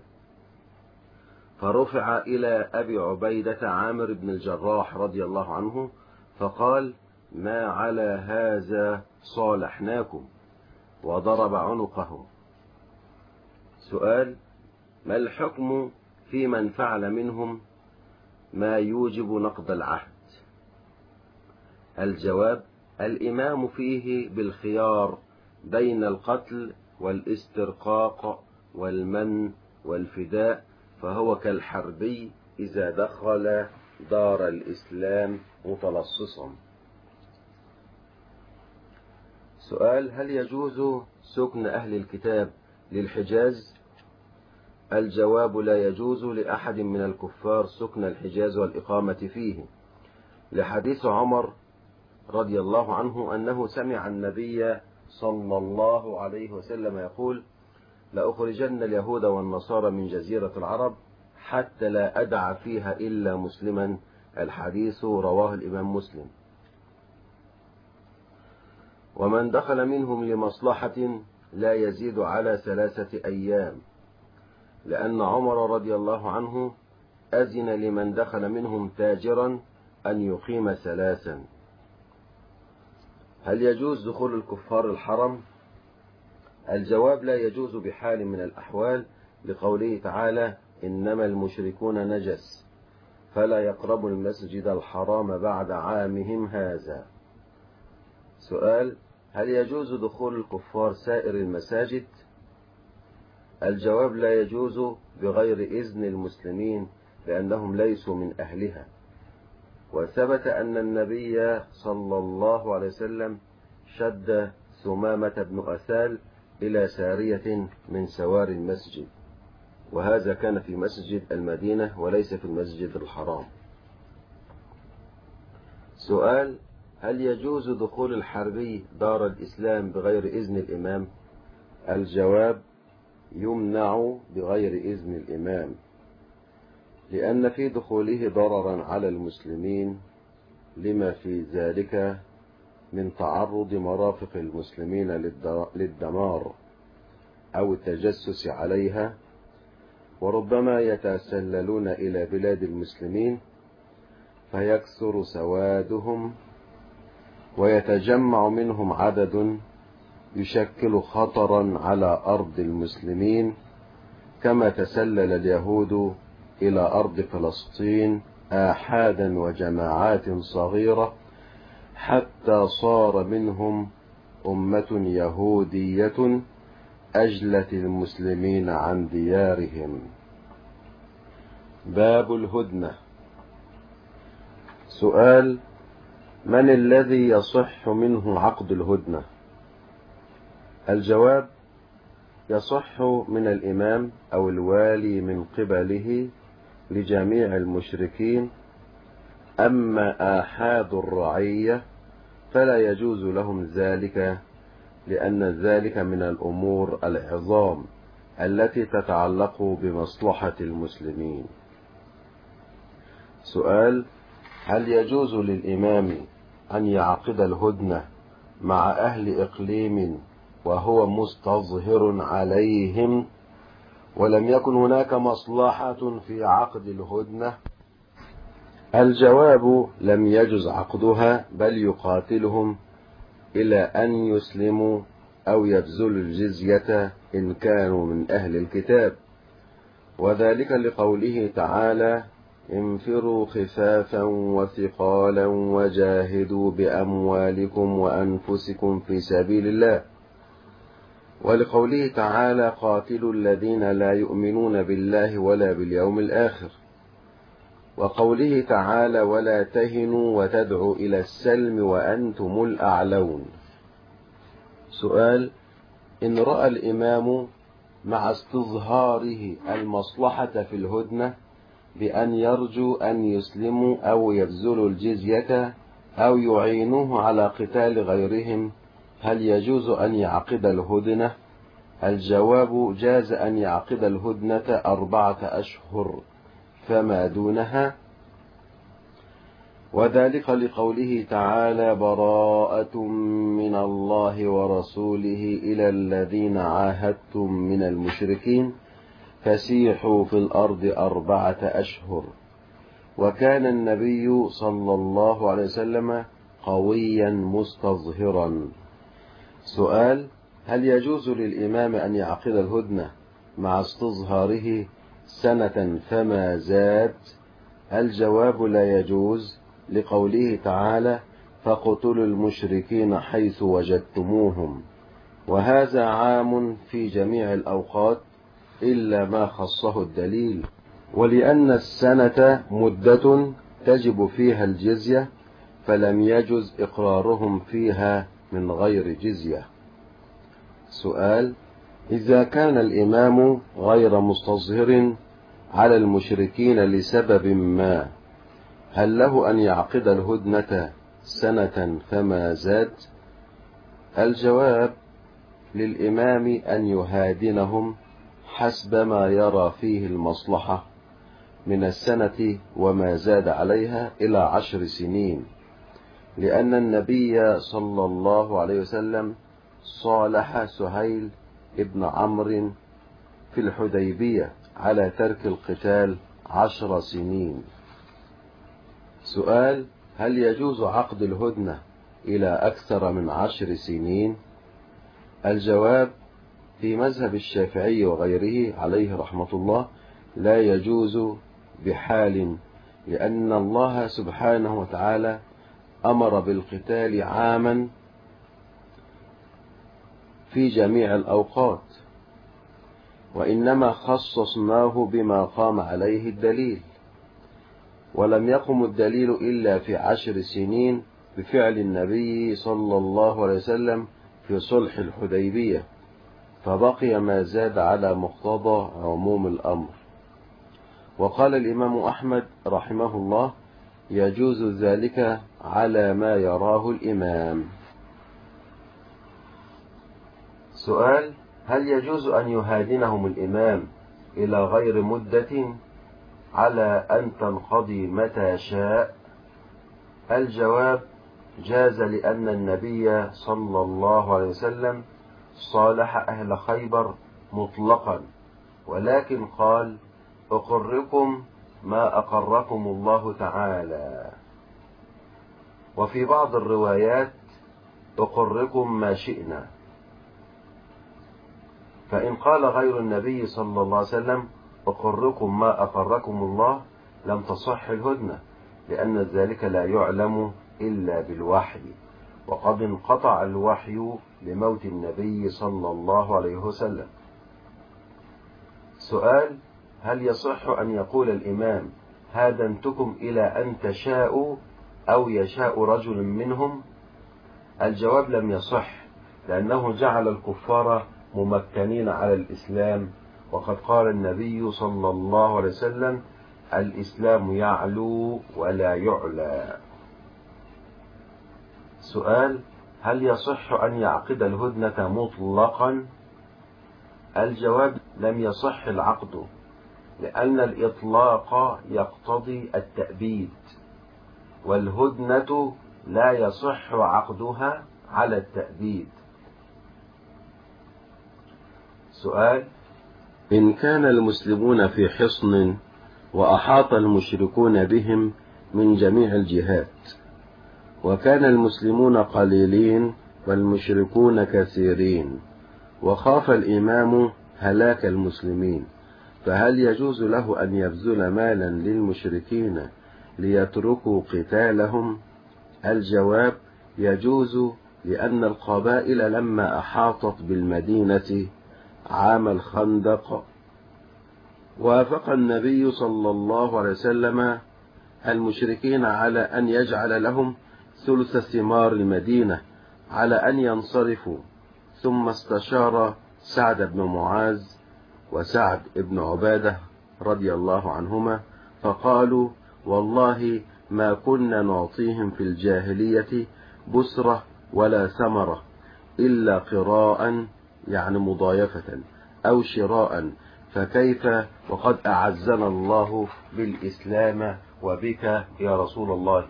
فرفع إلى أبي عبيدة عامر بن الجراح رضي الله عنه فقال: ما على هذا صالحناكم، وضرب عنقه. سؤال: ما الحكم في من فعل منهم ما يوجب نقض العهد؟ الجواب: الإمام فيه بالخيار بين القتل والاسترقاق والمن والفداء، فهو كالحربي إذا دخل دار الإسلام متلصصا. سؤال: هل يجوز سكن أهل الكتاب للحجاز؟ الجواب: لا يجوز لأحد من الكفار سكن الحجاز والإقامة فيه، لحديث عمر رضي الله عنه أنه سمع النبي صلى الله عليه وسلم يقول: لأخرجن اليهود والنصارى من جزيرة العرب حتى لا أدع فيها إلا مسلما. الحديث رواه الإمام مسلم. ومن دخل منهم لمصلحة لا يزيد على ثلاثة أيام، لأن عمر رضي الله عنه أذن لمن دخل منهم تاجرا أن يقيم ثلاثا. هل يجوز دخول الكفار الحرم؟ الجواب: لا يجوز بحال من الأحوال، لقوله تعالى: إنما المشركون نجس فلا يقربوا المسجد الحرام بعد عامهم هذا. سؤال: هل يجوز دخول الكفار سائر المساجد؟ الجواب: لا يجوز بغير إذن المسلمين، لأنهم ليسوا من أهلها. وثبت أن النبي صلى الله عليه وسلم شد ثمامة بن أثال إلى سارية من سوار المسجد، وهذا كان في مسجد المدينة وليس في المسجد الحرام. سؤال: هل يجوز دخول الحربي دار الإسلام بغير إذن الإمام؟ الجواب: يمنع بغير إذن الإمام، لأن في دخوله ضررا على المسلمين، لما في ذلك من تعرض مرافق المسلمين للدمار أو التجسس عليها، وربما يتسللون إلى بلاد المسلمين فيكثر سوادهم ويتجمع منهم عدد يشكل خطرا على أرض المسلمين، كما تسلل اليهود إلى أرض فلسطين آحادا وجماعات صغيرة حتى صار منهم أمة يهودية أجلت المسلمين عن ديارهم. باب الهدنة. سؤال: من الذي يصح منه عقد الهدنة؟ الجواب: يصح من الإمام أو الوالي من قبله لجميع المشركين، أما آحاد الرعية فلا يجوز لهم ذلك، لأن ذلك من الأمور العظام التي تتعلق بمصلحة المسلمين. سؤال: هل يجوز للإمام أن يعقد الهدنة مع أهل إقليم وهو مستظهر عليهم ولم يكن هناك مصلحة في عقد الهدنة؟ الجواب: لم يجز عقدها، بل يقاتلهم إلى أن يسلموا أو يبذلوا الجزية إن كانوا من أهل الكتاب، وذلك لقوله تعالى: انفروا خفافا وثقالا وجاهدوا بأموالكم وأنفسكم في سبيل الله، ولقوله تعالى: قاتلوا الذين لا يؤمنون بالله ولا باليوم الآخر، وقوله تعالى: ولا تهنوا وتدعوا إلى السلم وأنتم الأعلون. سؤال: إن رأى الإمام مع استظهاره المصلحة في الهدنة بأن يرجو أن يسلموا أو يبذلوا الجزية أو يعينوه على قتال غيرهم، هل يجوز أن يعقد الهدنة؟ الجواب: جاز أن يعقد الهدنة أربعة أشهر فما دونها، وذلك لقوله تعالى: براءة من الله ورسوله إلى الذين عاهدتم من المشركين فسيحوا في الأرض أربعة أشهر. وكان النبي صلى الله عليه وسلم قويا مستظهرا. سؤال: هل يجوز للإمام أن يعقد الهدنة مع استظهاره سنة فما زاد؟ الجواب: لا يجوز، لقوله تعالى: فاقتلوا المشركين حيث وجدتموهم، وهذا عام في جميع الأوقات إلا ما خصه الدليل، ولأن السنة مدة تجب فيها الجزية فلم يجز إقرارهم فيها من غير جزية. سؤال: إذا كان الإمام غير مستظهر على المشركين لسبب ما، هل له أن يعقد الهدنة سنة فما زاد؟ الجواب: للإمام أن يهادنهم حسب ما يرى فيه المصلحة من السنة وما زاد عليها إلى عشر سنين، لأن النبي صلى الله عليه وسلم صالح سهيل ابن عمرو في الحديبية على ترك القتال عشر سنين. سؤال: هل يجوز عقد الهدنة إلى أكثر من عشر سنين؟ الجواب: في مذهب الشافعي وغيره عليه رحمة الله لا يجوز بحال، لأن الله سبحانه وتعالى أمر بالقتال عاما في جميع الأوقات، وإنما خصصناه بما قام عليه الدليل، ولم يقم الدليل إلا في عشر سنين بفعل النبي صلى الله عليه وسلم في صلح الحديبية، فبقي ما زاد على مقتضى عموم الأمر. وقال الإمام أحمد رحمه الله: يجوز ذلك على ما يراه الإمام. سؤال: هل يجوز أن يهادنهم الإمام إلى غير مدة على أن تنقضي متى شاء؟ الجواب: جاز، لأن النبي صلى الله عليه وسلم صالح أهل خيبر مطلقا، ولكن قال: أقركم ما أقركم الله تعالى. وفي بعض الروايات: أقركم ما شئنا. فإن قال غير النبي صلى الله عليه وسلم: أقركم ما أقركم الله، لم تصح الهدنة، لأن ذلك لا يعلم إلا بالوحي، وقد انقطع الوحي لموت النبي صلى الله عليه وسلم. سؤال: هل يصح أن يقول الإمام: هادنتكم إلى أن تشاءوا، أو يشاء رجل منهم؟ الجواب: لم يصح، لأنه جعل الكفار ممكنين على الإسلام، وقد قال النبي صلى الله عليه وسلم: الإسلام يعلو ولا يعلى. سؤال: هل يصح أن يعقد الهدنة مطلقا؟ الجواب: لم يصح العقد، لأن الإطلاق يقتضي التأبيد، والهدنة لا يصح عقدها على التأبيد. سؤال: إن كان المسلمون في حصن وأحاط المشركون بهم من جميع الجهات، وكان المسلمون قليلين والمشركون كثيرين، وخاف الإمام هلاك المسلمين، فهل يجوز له أن يبذل مالا للمشركين ليتركوا قتالهم؟ الجواب: يجوز، لأن القبائل لما أحاطت بالمدينة عام الخندق وافق النبي صلى الله عليه وسلم المشركين على أن يجعل لهم ثلث ثمار المدينة على أن ينصرفوا، ثم استشار سعد بن معاذ وسعد بن عبادة رضي الله عنهما، فقالوا: والله ما كنا نعطيهم في الجاهلية بسرة ولا ثمرة إلا قراء، يعني مضايفة، أو شراء، فكيف وقد أعزنا الله بالإسلام وبك يا رسول الله.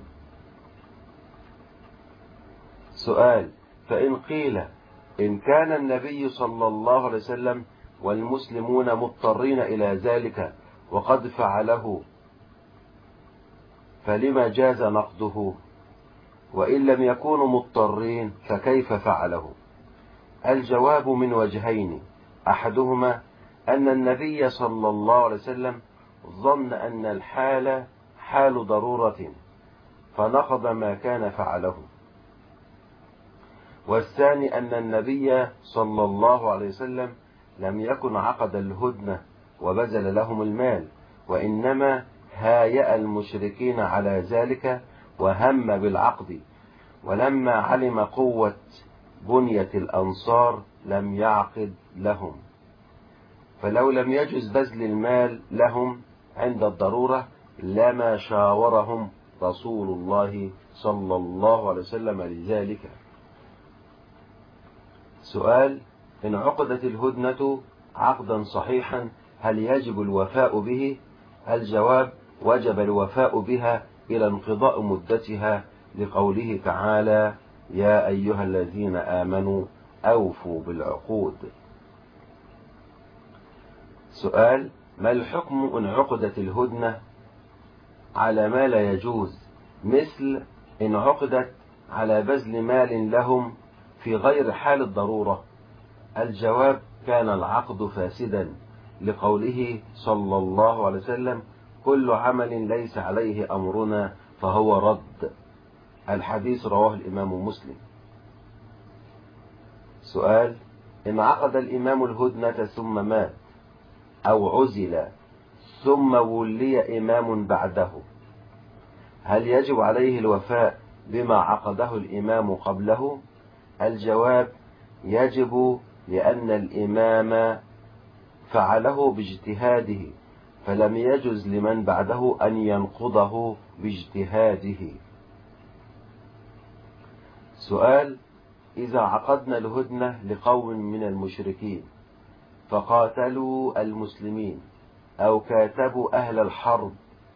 سؤال: فإن قيل إن كان النبي صلى الله عليه وسلم والمسلمون مضطرين إلى ذلك وقد فعله، فلما جاز نقضه؟ وإن لم يكونوا مضطرين فكيف فعله؟ الجواب: من وجهين: أحدهما أن النبي صلى الله عليه وسلم ظن أن الحال حال ضرورة فنقض ما كان فعله، والثاني أن النبي صلى الله عليه وسلم لم يكن عقد الهدنة وبذل لهم المال، وإنما هايأ المشركين على ذلك وهم بالعقد، ولما علم قوة بنية الأنصار لم يعقد لهم، فلو لم يجز بذل المال لهم عند الضرورة لما شاورهم رسول الله صلى الله عليه وسلم لذلك. سؤال: إن عقدت الهدنة عقدا صحيحا هل يجب الوفاء به؟ الجواب: وجب الوفاء بها إلى انقضاء مدتها، لقوله تعالى: يا أيها الذين آمنوا أوفوا بالعقود. سؤال: ما الحكم إن عقدت الهدنة على ما لا يجوز، مثل إن عقدت على بذل مال لهم في غير حال الضرورة؟ الجواب: كان العقد فاسدا، لقوله صلى الله عليه وسلم: كل عمل ليس عليه أمرنا فهو رد. الحديث رواه الإمام مسلم. سؤال: إن عقد الإمام الهدنة ثم مات أو عزل ثم ولي إمام بعده، هل يجب عليه الوفاء بما عقده الإمام قبله؟ الجواب: يجب، لأن الإمام فعله باجتهاده، فلم يجز لمن بعده أن ينقضه باجتهاده. سؤال: إذا عقدنا الهدنة لقوم من المشركين فقاتلوا المسلمين أو كاتبوا أهل الحرب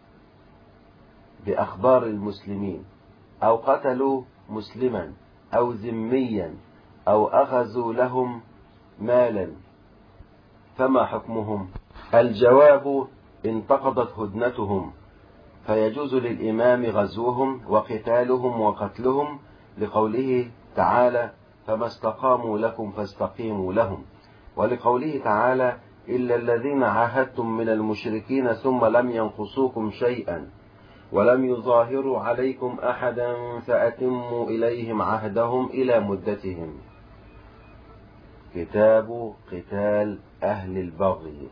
بأخبار المسلمين أو قتلوا مسلما أو ذميا أو أخذوا لهم مالا، فما حكمهم؟ الجواب: انتقضت هدنتهم، فيجوز للإمام غزوهم وقتالهم وقتلهم، لقوله تعالى: فما استقاموا لكم فاستقيموا لهم، ولقوله تعالى: إلا الذين عاهدتم من المشركين ثم لم ينقصوكم شيئا ولم يظاهروا عليكم أحدا فأتموا إليهم عهدهم إلى مدتهم. كتاب قتال أهل البغي.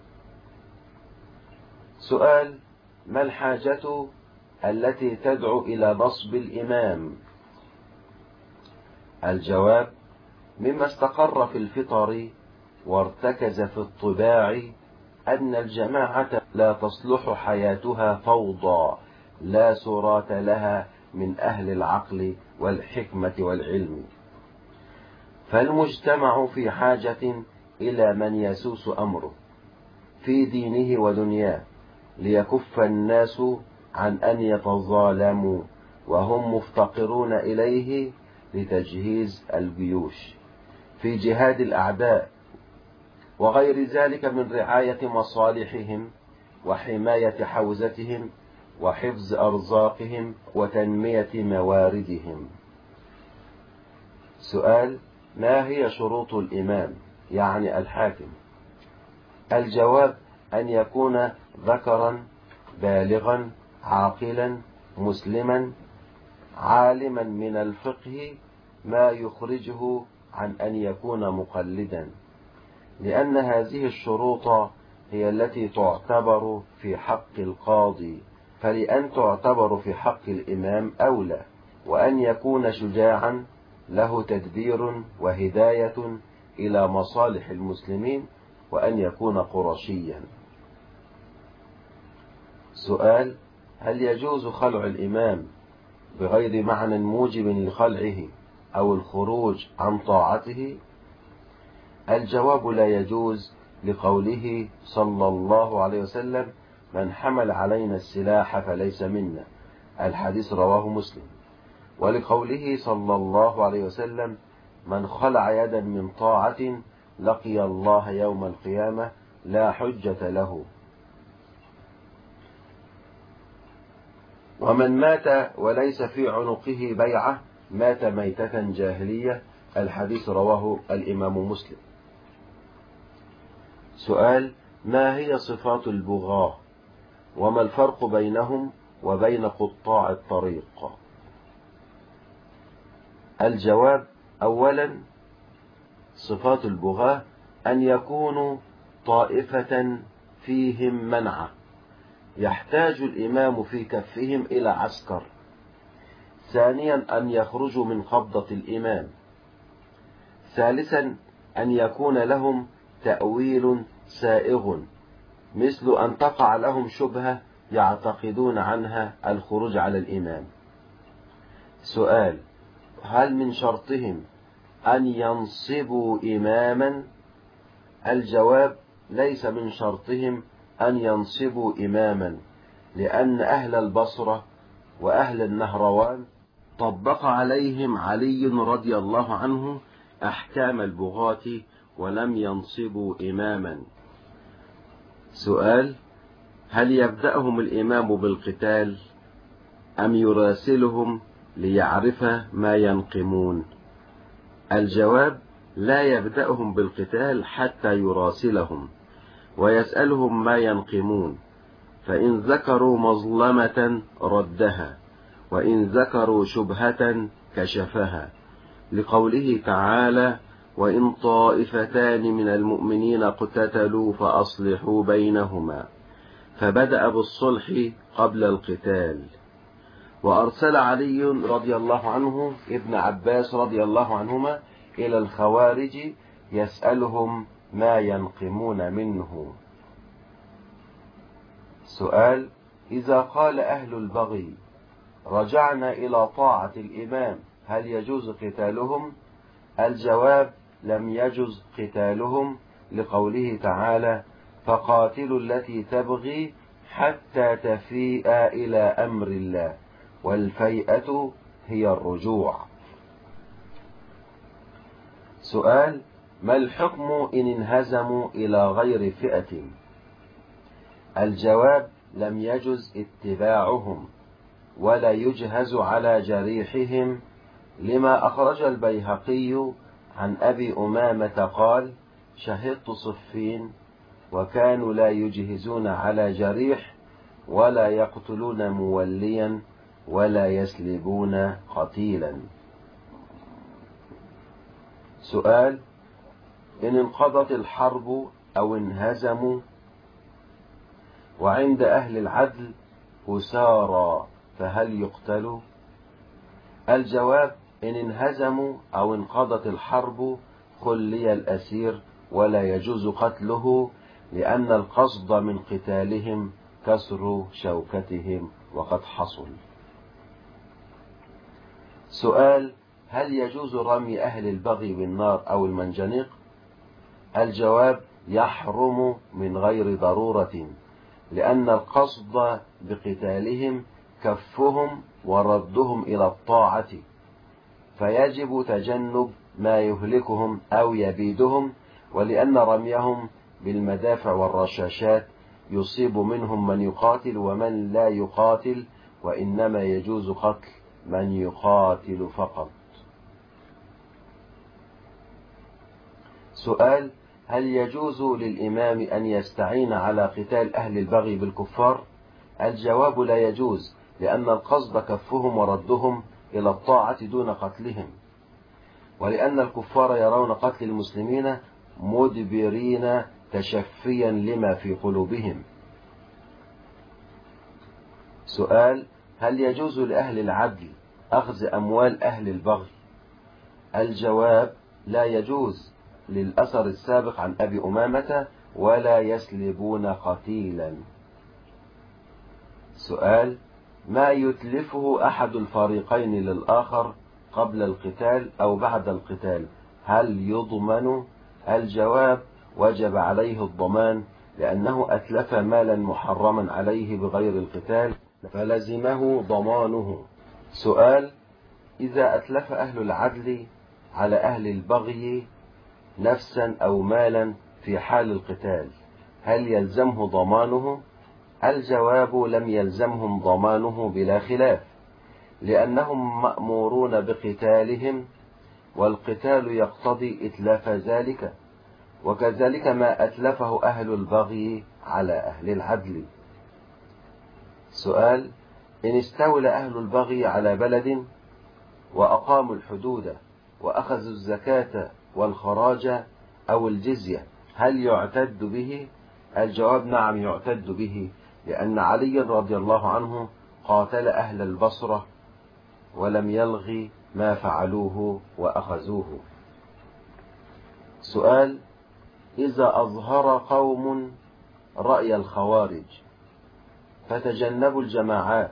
سؤال: ما الحاجة التي تدعو إلى نصب الإمام؟ الجواب: مما استقر في الفطر وارتكز في الطباع أن الجماعة لا تصلح حياتها فوضى لا سرات لها من أهل العقل والحكمة والعلم، فالمجتمع في حاجة إلى من يسوس أمره في دينه ودنياه، ليكف الناس عن أن يتظالموا وهم مفتقرون إليه لتجهيز الجيوش في جهاد الأعداء وغير ذلك من رعاية مصالحهم وحماية حوزتهم وحفظ أرزاقهم وتنمية مواردهم. سؤال: ما هي شروط الإمام يعني الحاكم؟ الجواب: أن يكون ذكرا بالغا عاقلا مسلما عالما من الفقه ما يخرجه عن أن يكون مقلدا، لأن هذه الشروط هي التي تعتبر في حق القاضي، فلأن تعتبر في حق الإمام أولى، وأن يكون شجاعا له تدبير وهداية إلى مصالح المسلمين، وأن يكون قرشيا. سؤال: هل يجوز خلع الإمام بغير معنى موجب لخلعه أو الخروج عن طاعته؟ الجواب: لا يجوز، لقوله صلى الله عليه وسلم: من حمل علينا السلاح فليس منا. الحديث رواه مسلم. ولقوله صلى الله عليه وسلم: من خلع يدا من طاعة لقي الله يوم القيامة لا حجة له. ومن مات وليس في عنقه بيعة مات ميتة جاهلية. الحديث رواه الإمام مسلم. سؤال: ما هي صفات البغاة وما الفرق بينهم وبين قطاع الطريق؟ الجواب: أولا، صفات البغاة أن يكونوا طائفة فيهم منعة يحتاج الإمام في كفهم إلى عسكر. ثانيا أن يخرجوا من قبضة الإمام. ثالثا أن يكون لهم تأويل سائغ، مثل أن تقع لهم شبهة يعتقدون عنها الخروج على الإمام. سؤال: هل من شرطهم أن ينصبوا إماما؟ الجواب: ليس من شرطهم أن ينصبوا إماما، لأن أهل البصرة وأهل النهروان طبق عليهم علي رضي الله عنه أحكام البغاة ولم ينصبوا إماما. سؤال: هل يبدأهم الإمام بالقتال أم يراسلهم ليعرف ما ينقمون؟ الجواب: لا يبدأهم بالقتال حتى يراسلهم ويسألهم ما ينقمون، فإن ذكروا مظلمة ردها، وإن ذكروا شبهة كشفها، لقوله تعالى: وإن طائفتان من المؤمنين اقتتلوا فأصلحوا بينهما، فبدأ بالصلح قبل القتال. وأرسل علي رضي الله عنه ابن عباس رضي الله عنهما إلى الخوارج يسألهم ما ينقمون منه. سؤال: إذا قال أهل البغي رجعنا إلى طاعة الإمام هل يجوز قتالهم؟ الجواب: لم يجوز قتالهم، لقوله تعالى: فقاتلوا التي تبغي حتى تفيء إلى أمر الله، والفيئة هي الرجوع. سؤال: ما الحكم إن انهزموا إلى غير فئة؟ الجواب: لم يجز اتباعهم، ولا يجهز على جريحهم، لما أخرج البيهقي عن أبي أمامة قال: شهدت صفين وكانوا لا يجهزون على جريح، ولا يقتلون موليا، ولا يسلبون قتيلا. سؤال: إن انقضت الحرب أو انهزموا وعند أهل العدل أسارى فهل يقتلوا؟ الجواب: إن انهزموا أو انقضت الحرب خلي الأسير ولا يجوز قتله، لأن القصد من قتالهم كسر شوكتهم وقد حصل. سؤال: هل يجوز رمي أهل البغي بالنار أو المنجنيق؟ الجواب: يحرم من غير ضرورة، لأن القصد بقتالهم كفهم وردهم إلى الطاعة، فيجب تجنب ما يهلكهم أو يبيدهم، ولأن رميهم بالمدافع والرشاشات يصيب منهم من يقاتل ومن لا يقاتل، وإنما يجوز قتل من يقاتل فقط. سؤال: هل يجوز للإمام أن يستعين على قتال أهل البغي بالكفار؟ الجواب: لا يجوز، لأن القصد كفهم وردهم إلى الطاعة دون قتلهم، ولأن الكفار يرون قتل المسلمين مدبرين تشفيا لما في قلوبهم. سؤال: هل يجوز لأهل العدل أخذ أموال أهل البغي؟ الجواب: لا يجوز، للأثر السابق عن أبي أمامة: ولا يسلبون قتيلا. سؤال: ما يتلفه أحد الفريقين للآخر قبل القتال أو بعد القتال هل يضمن؟ الجواب: وجب عليه الضمان، لأنه أتلف مالا محرما عليه بغير القتال فلزمه ضمانه. سؤال: إذا أتلف أهل العدل على أهل البغي نفسا أو مالا في حال القتال هل يلزمه ضمانه؟ الجواب: لم يلزمهم ضمانه بلا خلاف، لأنهم مأمورون بقتالهم، والقتال يقتضي إتلاف ذلك، وكذلك ما أتلفه أهل البغي على أهل العدل. سؤال: إن استولى أهل البغي على بلد وأقاموا الحدود وأخذوا الزكاة والخراج أو الجزية هل يعتد به؟ الجواب: نعم يعتد به، لأن علي رضي الله عنه قاتل أهل البصرة ولم يلغ ما فعلوه وأخذوه. سؤال: إذا أظهر قوم رأي الخوارج فتجنبوا الجماعات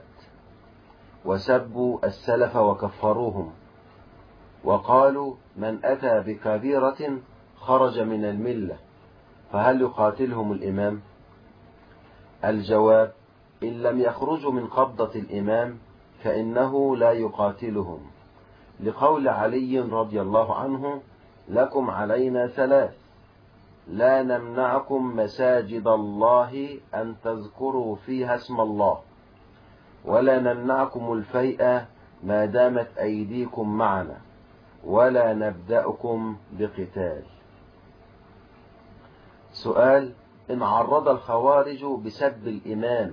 وسبوا السلف وكفروهم وقالوا من أتى بكبيرة خرج من الملة، فهل يقاتلهم الإمام؟ الجواب: إن لم يخرجوا من قبضة الإمام فإنه لا يقاتلهم، لقول علي رضي الله عنه: لكم علينا ثلاث: لا نمنعكم مساجد الله أن تذكروا فيها اسم الله، ولا نمنعكم الفيء ما دامت أيديكم معنا، ولا نبدأكم بقتال. سؤال: إن عرض الخوارج بسب الإمام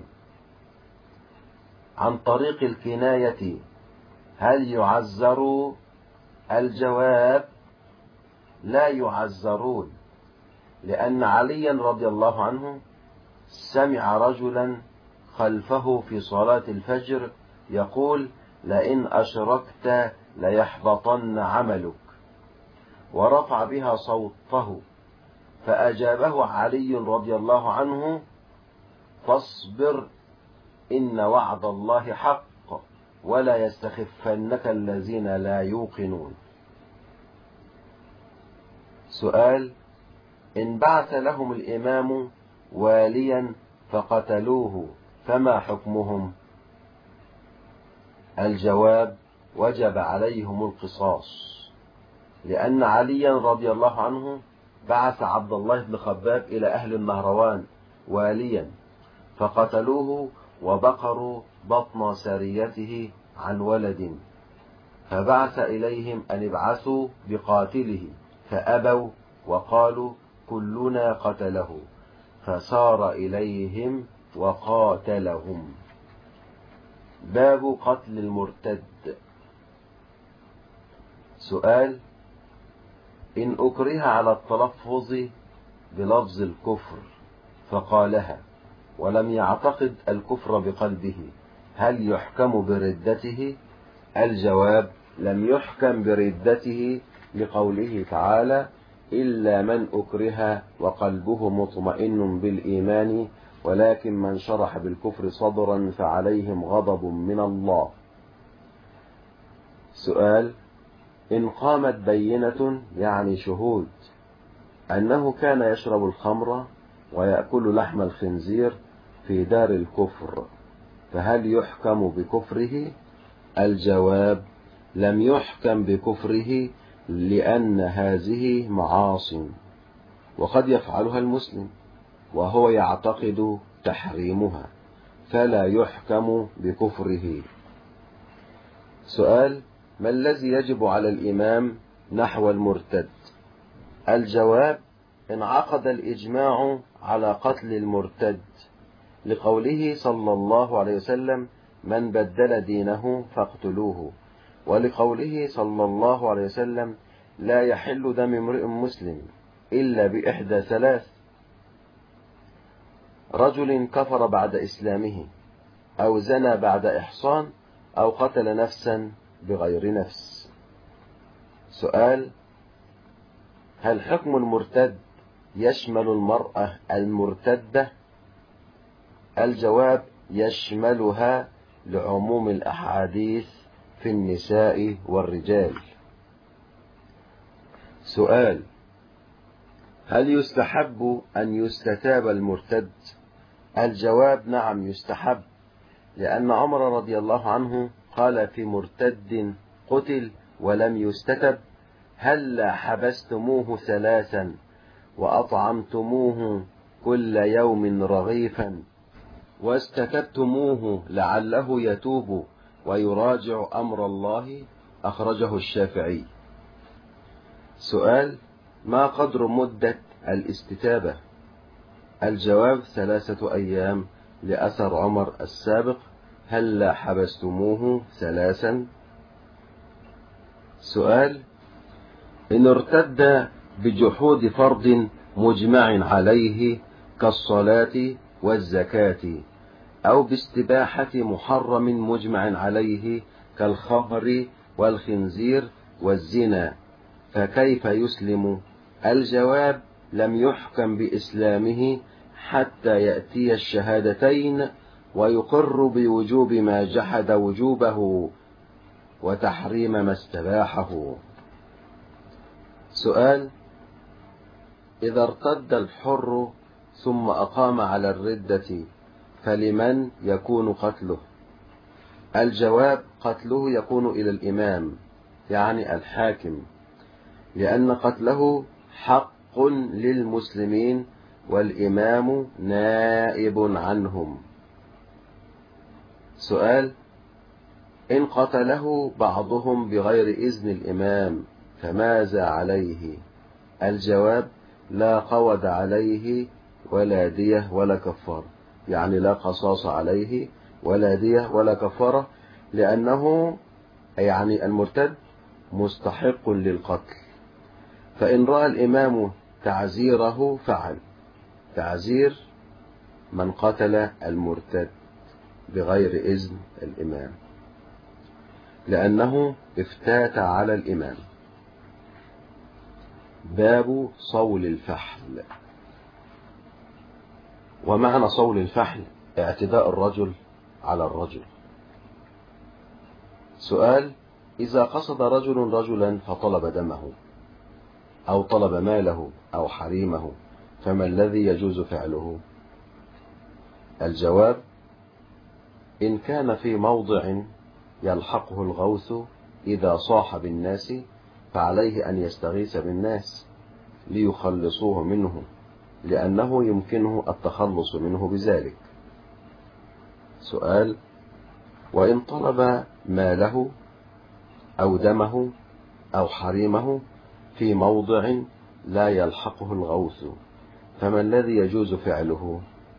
عن طريق الكناية هل يعذروا؟ الجواب: لا يعذرون، لأن عليا رضي الله عنه سمع رجلا خلفه في صلاة الفجر يقول: لئن أشركت ليحبطن عملك، ورفع بها صوته، فأجابه علي رضي الله عنه: فاصبر إن وعد الله حق، ولا يستخفنك الذين لا يوقنون. سؤال: إن بعث لهم الإمام واليا فقتلوه فما حكمهم؟ الجواب: وجب عليهم القصاص، لأن عليا رضي الله عنه بعث عبد الله بن خباب إلى أهل النهروان واليا فقتلوه وبقروا بطن سريته عن ولد، فبعث إليهم أن ابعثوا بقاتله فأبوا وقالوا: كلنا قتله، فسار إليهم وقاتلهم. باب قتل المرتد. سؤال: إن أكره على التلفظ بلفظ الكفر فقالها ولم يعتقد الكفر بقلبه هل يحكم بردته؟ الجواب: لم يحكم بردته، لقوله تعالى: إلا من أكره وقلبه مطمئن بالإيمان ولكن من شرح بالكفر صدرا فعليهم غضب من الله. سؤال: إن قامت بينة يعني شهود أنه كان يشرب الخمر ويأكل لحم الخنزير في دار الكفر فهل يحكم بكفره؟ الجواب: لم يحكم بكفره، لأن هذه معاصٍ وقد يفعلها المسلم وهو يعتقد تحريمها، فلا يحكم بكفره. سؤال: ما الذي يجب على الإمام نحو المرتد؟ الجواب: انعقد الإجماع على قتل المرتد، لقوله صلى الله عليه وسلم: من بدل دينه فاقتلوه، ولقوله صلى الله عليه وسلم: لا يحل دم امرئ مسلم إلا بإحدى ثلاث: رجل كفر بعد إسلامه، أو زنى بعد إحصان، أو قتل نفسا بغير نفس. سؤال: هل حكم المرتد يشمل المرأة المرتدة؟ الجواب: يشملها، لعموم الأحاديث في النساء والرجال. سؤال: هل يستحب أن يستتاب المرتد؟ الجواب: نعم يستحب، لأن عمر رضي الله عنه قال في مرتد قتل ولم يستتب: هل حبستموه ثلاثا وأطعمتموه كل يوم رغيفا واستتبتموه لعله يتوب ويراجع أمر الله؟ أخرجه الشافعي. سؤال: ما قدر مدة الاستتابة؟ الجواب: ثلاثة أيام، لأثر عمر السابق: هل حبستموه ثلاثا؟ سؤال: إن ارتد بجحود فرض مجمع عليه كالصلاة والزكاة أو باستباحة محرم مجمع عليه كالخمر والخنزير والزنا، فكيف يسلم؟ الجواب: لم يحكم بإسلامه حتى يأتي الشهادتين ويقر بوجوب ما جحد وجوبه وتحريم ما استباحه. سؤال: إذا ارتد الحر ثم أقام على الردة فلمن يكون قتله؟ الجواب: قتله يكون إلى الإمام، يعني الحاكم، لأن قتله حق للمسلمين والإمام نائب عنهم. سؤال: إن قتله بعضهم بغير إذن الإمام فماذا عليه؟ الجواب: لا قود عليه ولا دية ولا كفارة، يعني لا قصاص عليه ولا دية ولا كفارة، لأنه يعني المرتد مستحق للقتل. فإن رأى الإمام تعزيره فعل، تعزير من قتل المرتد بغير إذن الإمام، لأنه افتات على الإمام. باب صول الفحل. ومعنى صول الفحل اعتداء الرجل على الرجل. سؤال: إذا قصد رجل رجلا فطلب دمه أو طلب ماله أو حريمه فما الذي يجوز فعله؟ الجواب: إن كان في موضع يلحقه الغوث إذا صاح بالناس فعليه أن يستغيث بالناس ليخلصوه منه، لأنه يمكنه التخلص منه بذلك. سؤال: وإن طلب ماله أو دمه أو حريمه في موضع لا يلحقه الغوث فما الذي يجوز فعله؟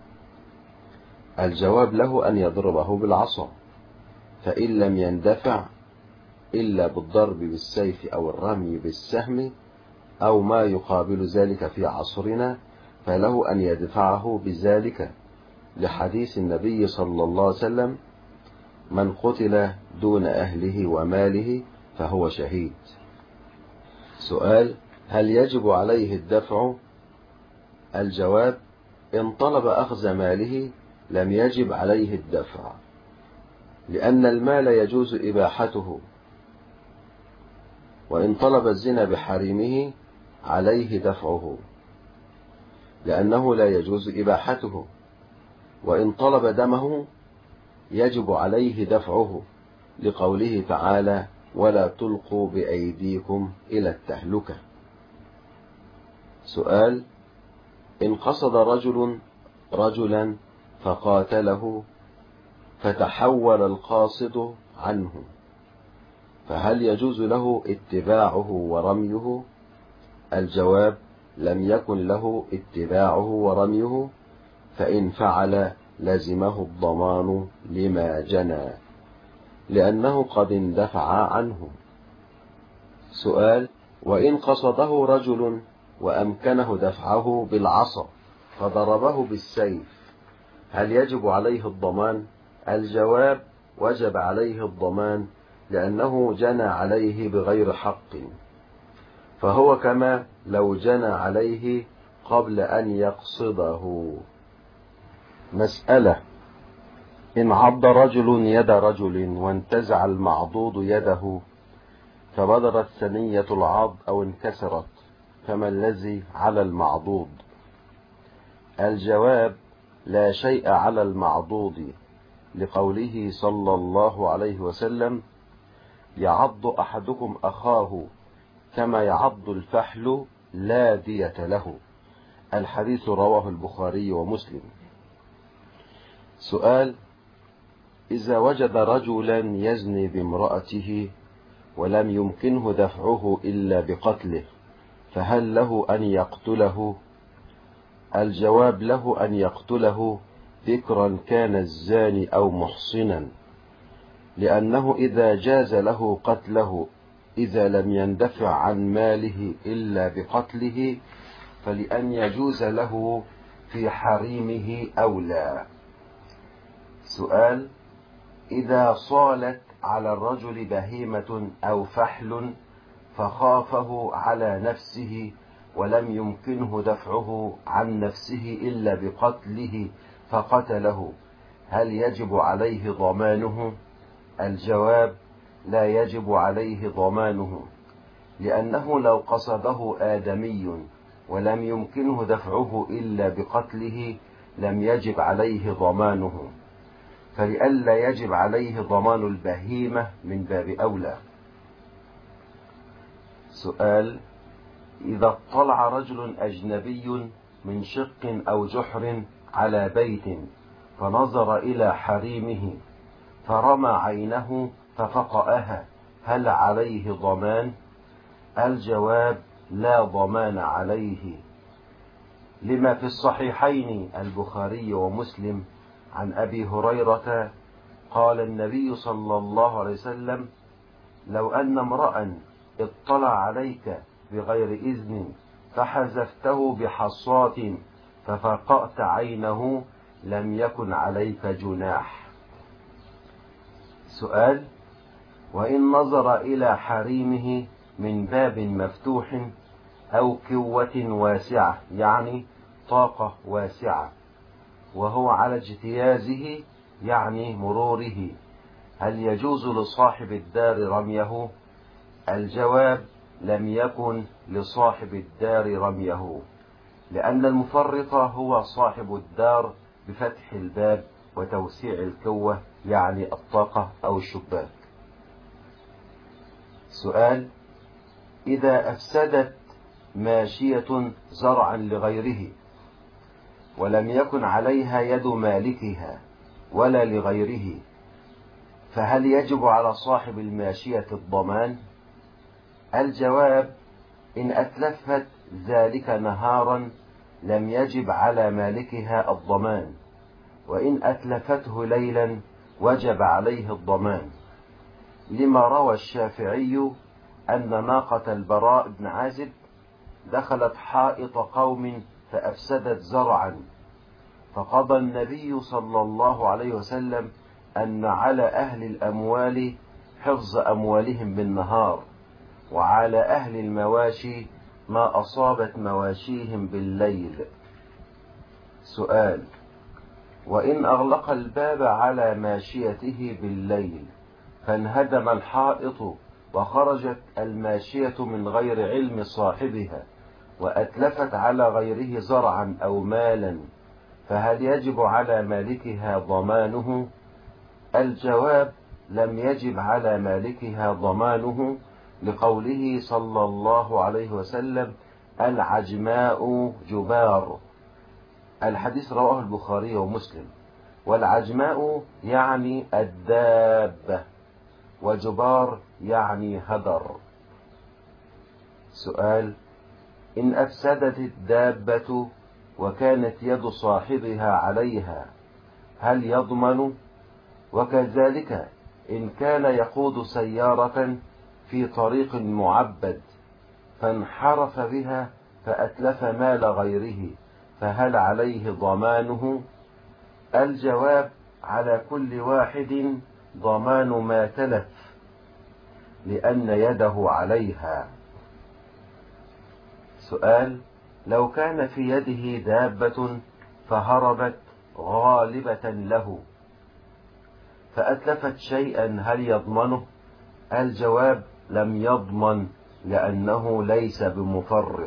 الجواب: له أن يضربه بالعصا، فإن لم يندفع إلا بالضرب بالسيف أو الرمي بالسهم أو ما يقابل ذلك في عصرنا فله أن يدفعه بذلك، لحديث النبي صلى الله عليه وسلم: من قتل دون أهله وماله فهو شهيد. سؤال: هل يجب عليه الدفع؟ الجواب: إن طلب أخذ ماله لم يجب عليه الدفع، لأن المال يجوز إباحته، وإن طلب الزنا بحريمه عليه دفعه لأنه لا يجوز إباحته، وإن طلب دمه يجب عليه دفعه لقوله تعالى: ولا تلقوا بأيديكم إلى التهلكة. سؤال: إن قصد رجل رجلا فقاتله فتحول القاصد عنه فهل يجوز له اتباعه ورميه؟ الجواب: لم يكن له اتباعه ورميه، فإن فعل لزمه الضمان لما جنى، لأنه قد اندفع عنه. سؤال: وإن قصده رجل وأمكنه دفعه بالعصا فضربه بالسيف هل يجب عليه الضمان؟ الجواب: وجب عليه الضمان، لأنه جنى عليه بغير حق، فهو كما لو جنى عليه قبل أن يقصده. مسألة: إن عض رجل يد رجل وانتزع المعضوض يده فبدرت ثنية العض أو انكسرت، فما الذي على المعضوض؟ الجواب: لا شيء على المعضوض، لقوله صلى الله عليه وسلم: يعض أحدكم أخاه كما يعض الفحل لا دية له. الحديث رواه البخاري ومسلم. سؤال: إذا وجد رجلا يزني بامرأته ولم يمكنه دفعه إلا بقتله فهل له أن يقتله؟ الجواب: له أن يقتله ذكرا كان الزاني أو محصنا، لأنه إذا جاز له قتله إذا لم يندفع عن ماله إلا بقتله فلأن يجوز له في حريمه أولى. سؤال: إذا صالت على الرجل بهيمة أو فحل فخافه على نفسه ولم يمكنه دفعه عن نفسه إلا بقتله فقتله، هل يجب عليه ضمانه؟ الجواب: لا يجب عليه ضمانه، لأنه لو قصده آدمي ولم يمكنه دفعه إلا بقتله لم يجب عليه ضمانه، فلئلا يجب عليه ضمان البهيمة من باب أولى. سؤال: إذا اطلع رجل أجنبي من شق أو جحر على بيت فنظر إلى حريمه فرمى عينه ففقأها، هل عليه ضمان؟ الجواب: لا ضمان عليه، لما في الصحيحين البخاري ومسلم عن أبي هريرة قال النبي صلى الله عليه وسلم: لو أن امرأ اطلع عليك بغير إذن فحذفته بحصاة ففقأت عينه لم يكن عليك جناح. سؤال: وإن نظر إلى حريمه من باب مفتوح أو كوة واسعة، يعني طاقة واسعة، وهو على اجتيازه يعني مروره، هل يجوز لصاحب الدار رميه؟ الجواب: لم يكن لصاحب الدار رميه، لأن المفرط هو صاحب الدار بفتح الباب وتوسيع الكوة، يعني الطاقة أو الشباك. سؤال: إذا أفسدت ماشية زرعا لغيره ولم يكن عليها يد مالكها ولا لغيره، فهل يجب على صاحب الماشية الضمان؟ الجواب: إن أتلفت ذلك نهارا لم يجب على مالكها الضمان، وإن أتلفته ليلا وجب عليه الضمان، لما روى الشافعي أن ناقة البراء بن عازب دخلت حائط قوم فأفسدت زرعا، فقضى النبي صلى الله عليه وسلم أن على أهل الأموال حفظ أموالهم بالنهار، وعلى أهل المواشي ما أصابت مواشيهم بالليل. سؤال: وإن أغلق الباب على ماشيته بالليل فانهدم الحائط وخرجت الماشية من غير علم صاحبها وأتلفت على غيره زرعا أو مالا، فهل يجب على مالكها ضمانه؟ الجواب: لم يجب على مالكها ضمانه، لقوله صلى الله عليه وسلم: العجماء جبار. الحديث رواه البخاري ومسلم، والعجماء يعني الدابة، وجبار يعني هدر. سؤال: إن أفسدت الدابة وكانت يد صاحبها عليها هل يضمن؟ وكذلك إن كان يقود سيارة في طريق معبد فانحرف بها فأتلف مال غيره، فهل عليه ضمانه؟ الجواب: على كل واحد ضمان ما تلف، لأن يده عليها. سؤال: لو كان في يده دابة فهربت غالبة له فأتلفت شيئا هل يضمنه؟ الجواب: لم يضمن، لأنه ليس بمفرط.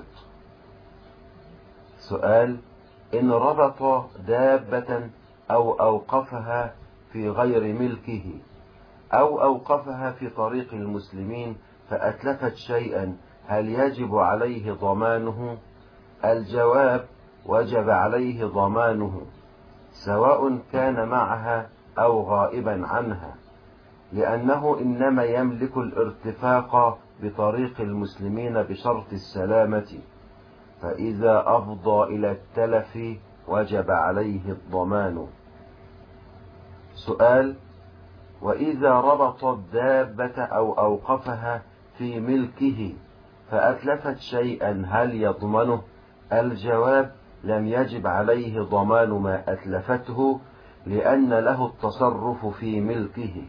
سؤال: إن ربط دابة أو أوقفها في غير ملكه أو أوقفها في طريق المسلمين فأتلفت شيئا هل يجب عليه ضمانه؟ الجواب: وجب عليه ضمانه، سواء كان معها أو غائبا عنها، لأنه إنما يملك الارتفاق بطريق المسلمين بشرط السلامة، فإذا أفضى إلى التلف وجب عليه الضمان. سؤال: وإذا ربط الدابة أو أوقفها في ملكه فأتلفت شيئا هل يضمنه؟ الجواب: لم يجب عليه ضمان ما أتلفته، لأن له التصرف في ملكه.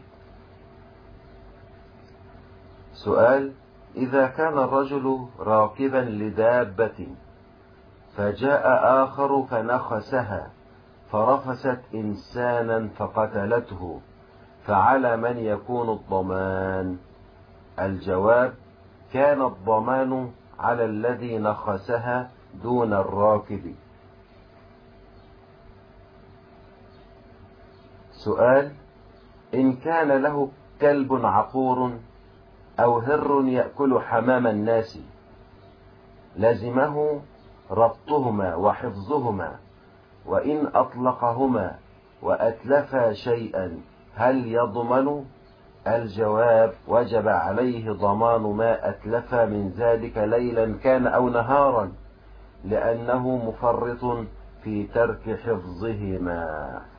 سؤال: إذا كان الرجل راكبا لدابة فجاء آخر فنخسها فرفست إنسانا فقتلته، فعلى من يكون الضمان؟ الجواب: كان الضمان على الذي نخسها دون الراكب. سؤال: إن كان له كلب عقور أو هر يأكل حمام الناس لزمه ربطهما وحفظهما، وإن أطلقهما وأتلفا شيئا هل يضمن؟ الجواب: وجب عليه ضمان ما أتلف من ذلك ليلا كان أو نهارا، لأنه مفرط في ترك حفظهما.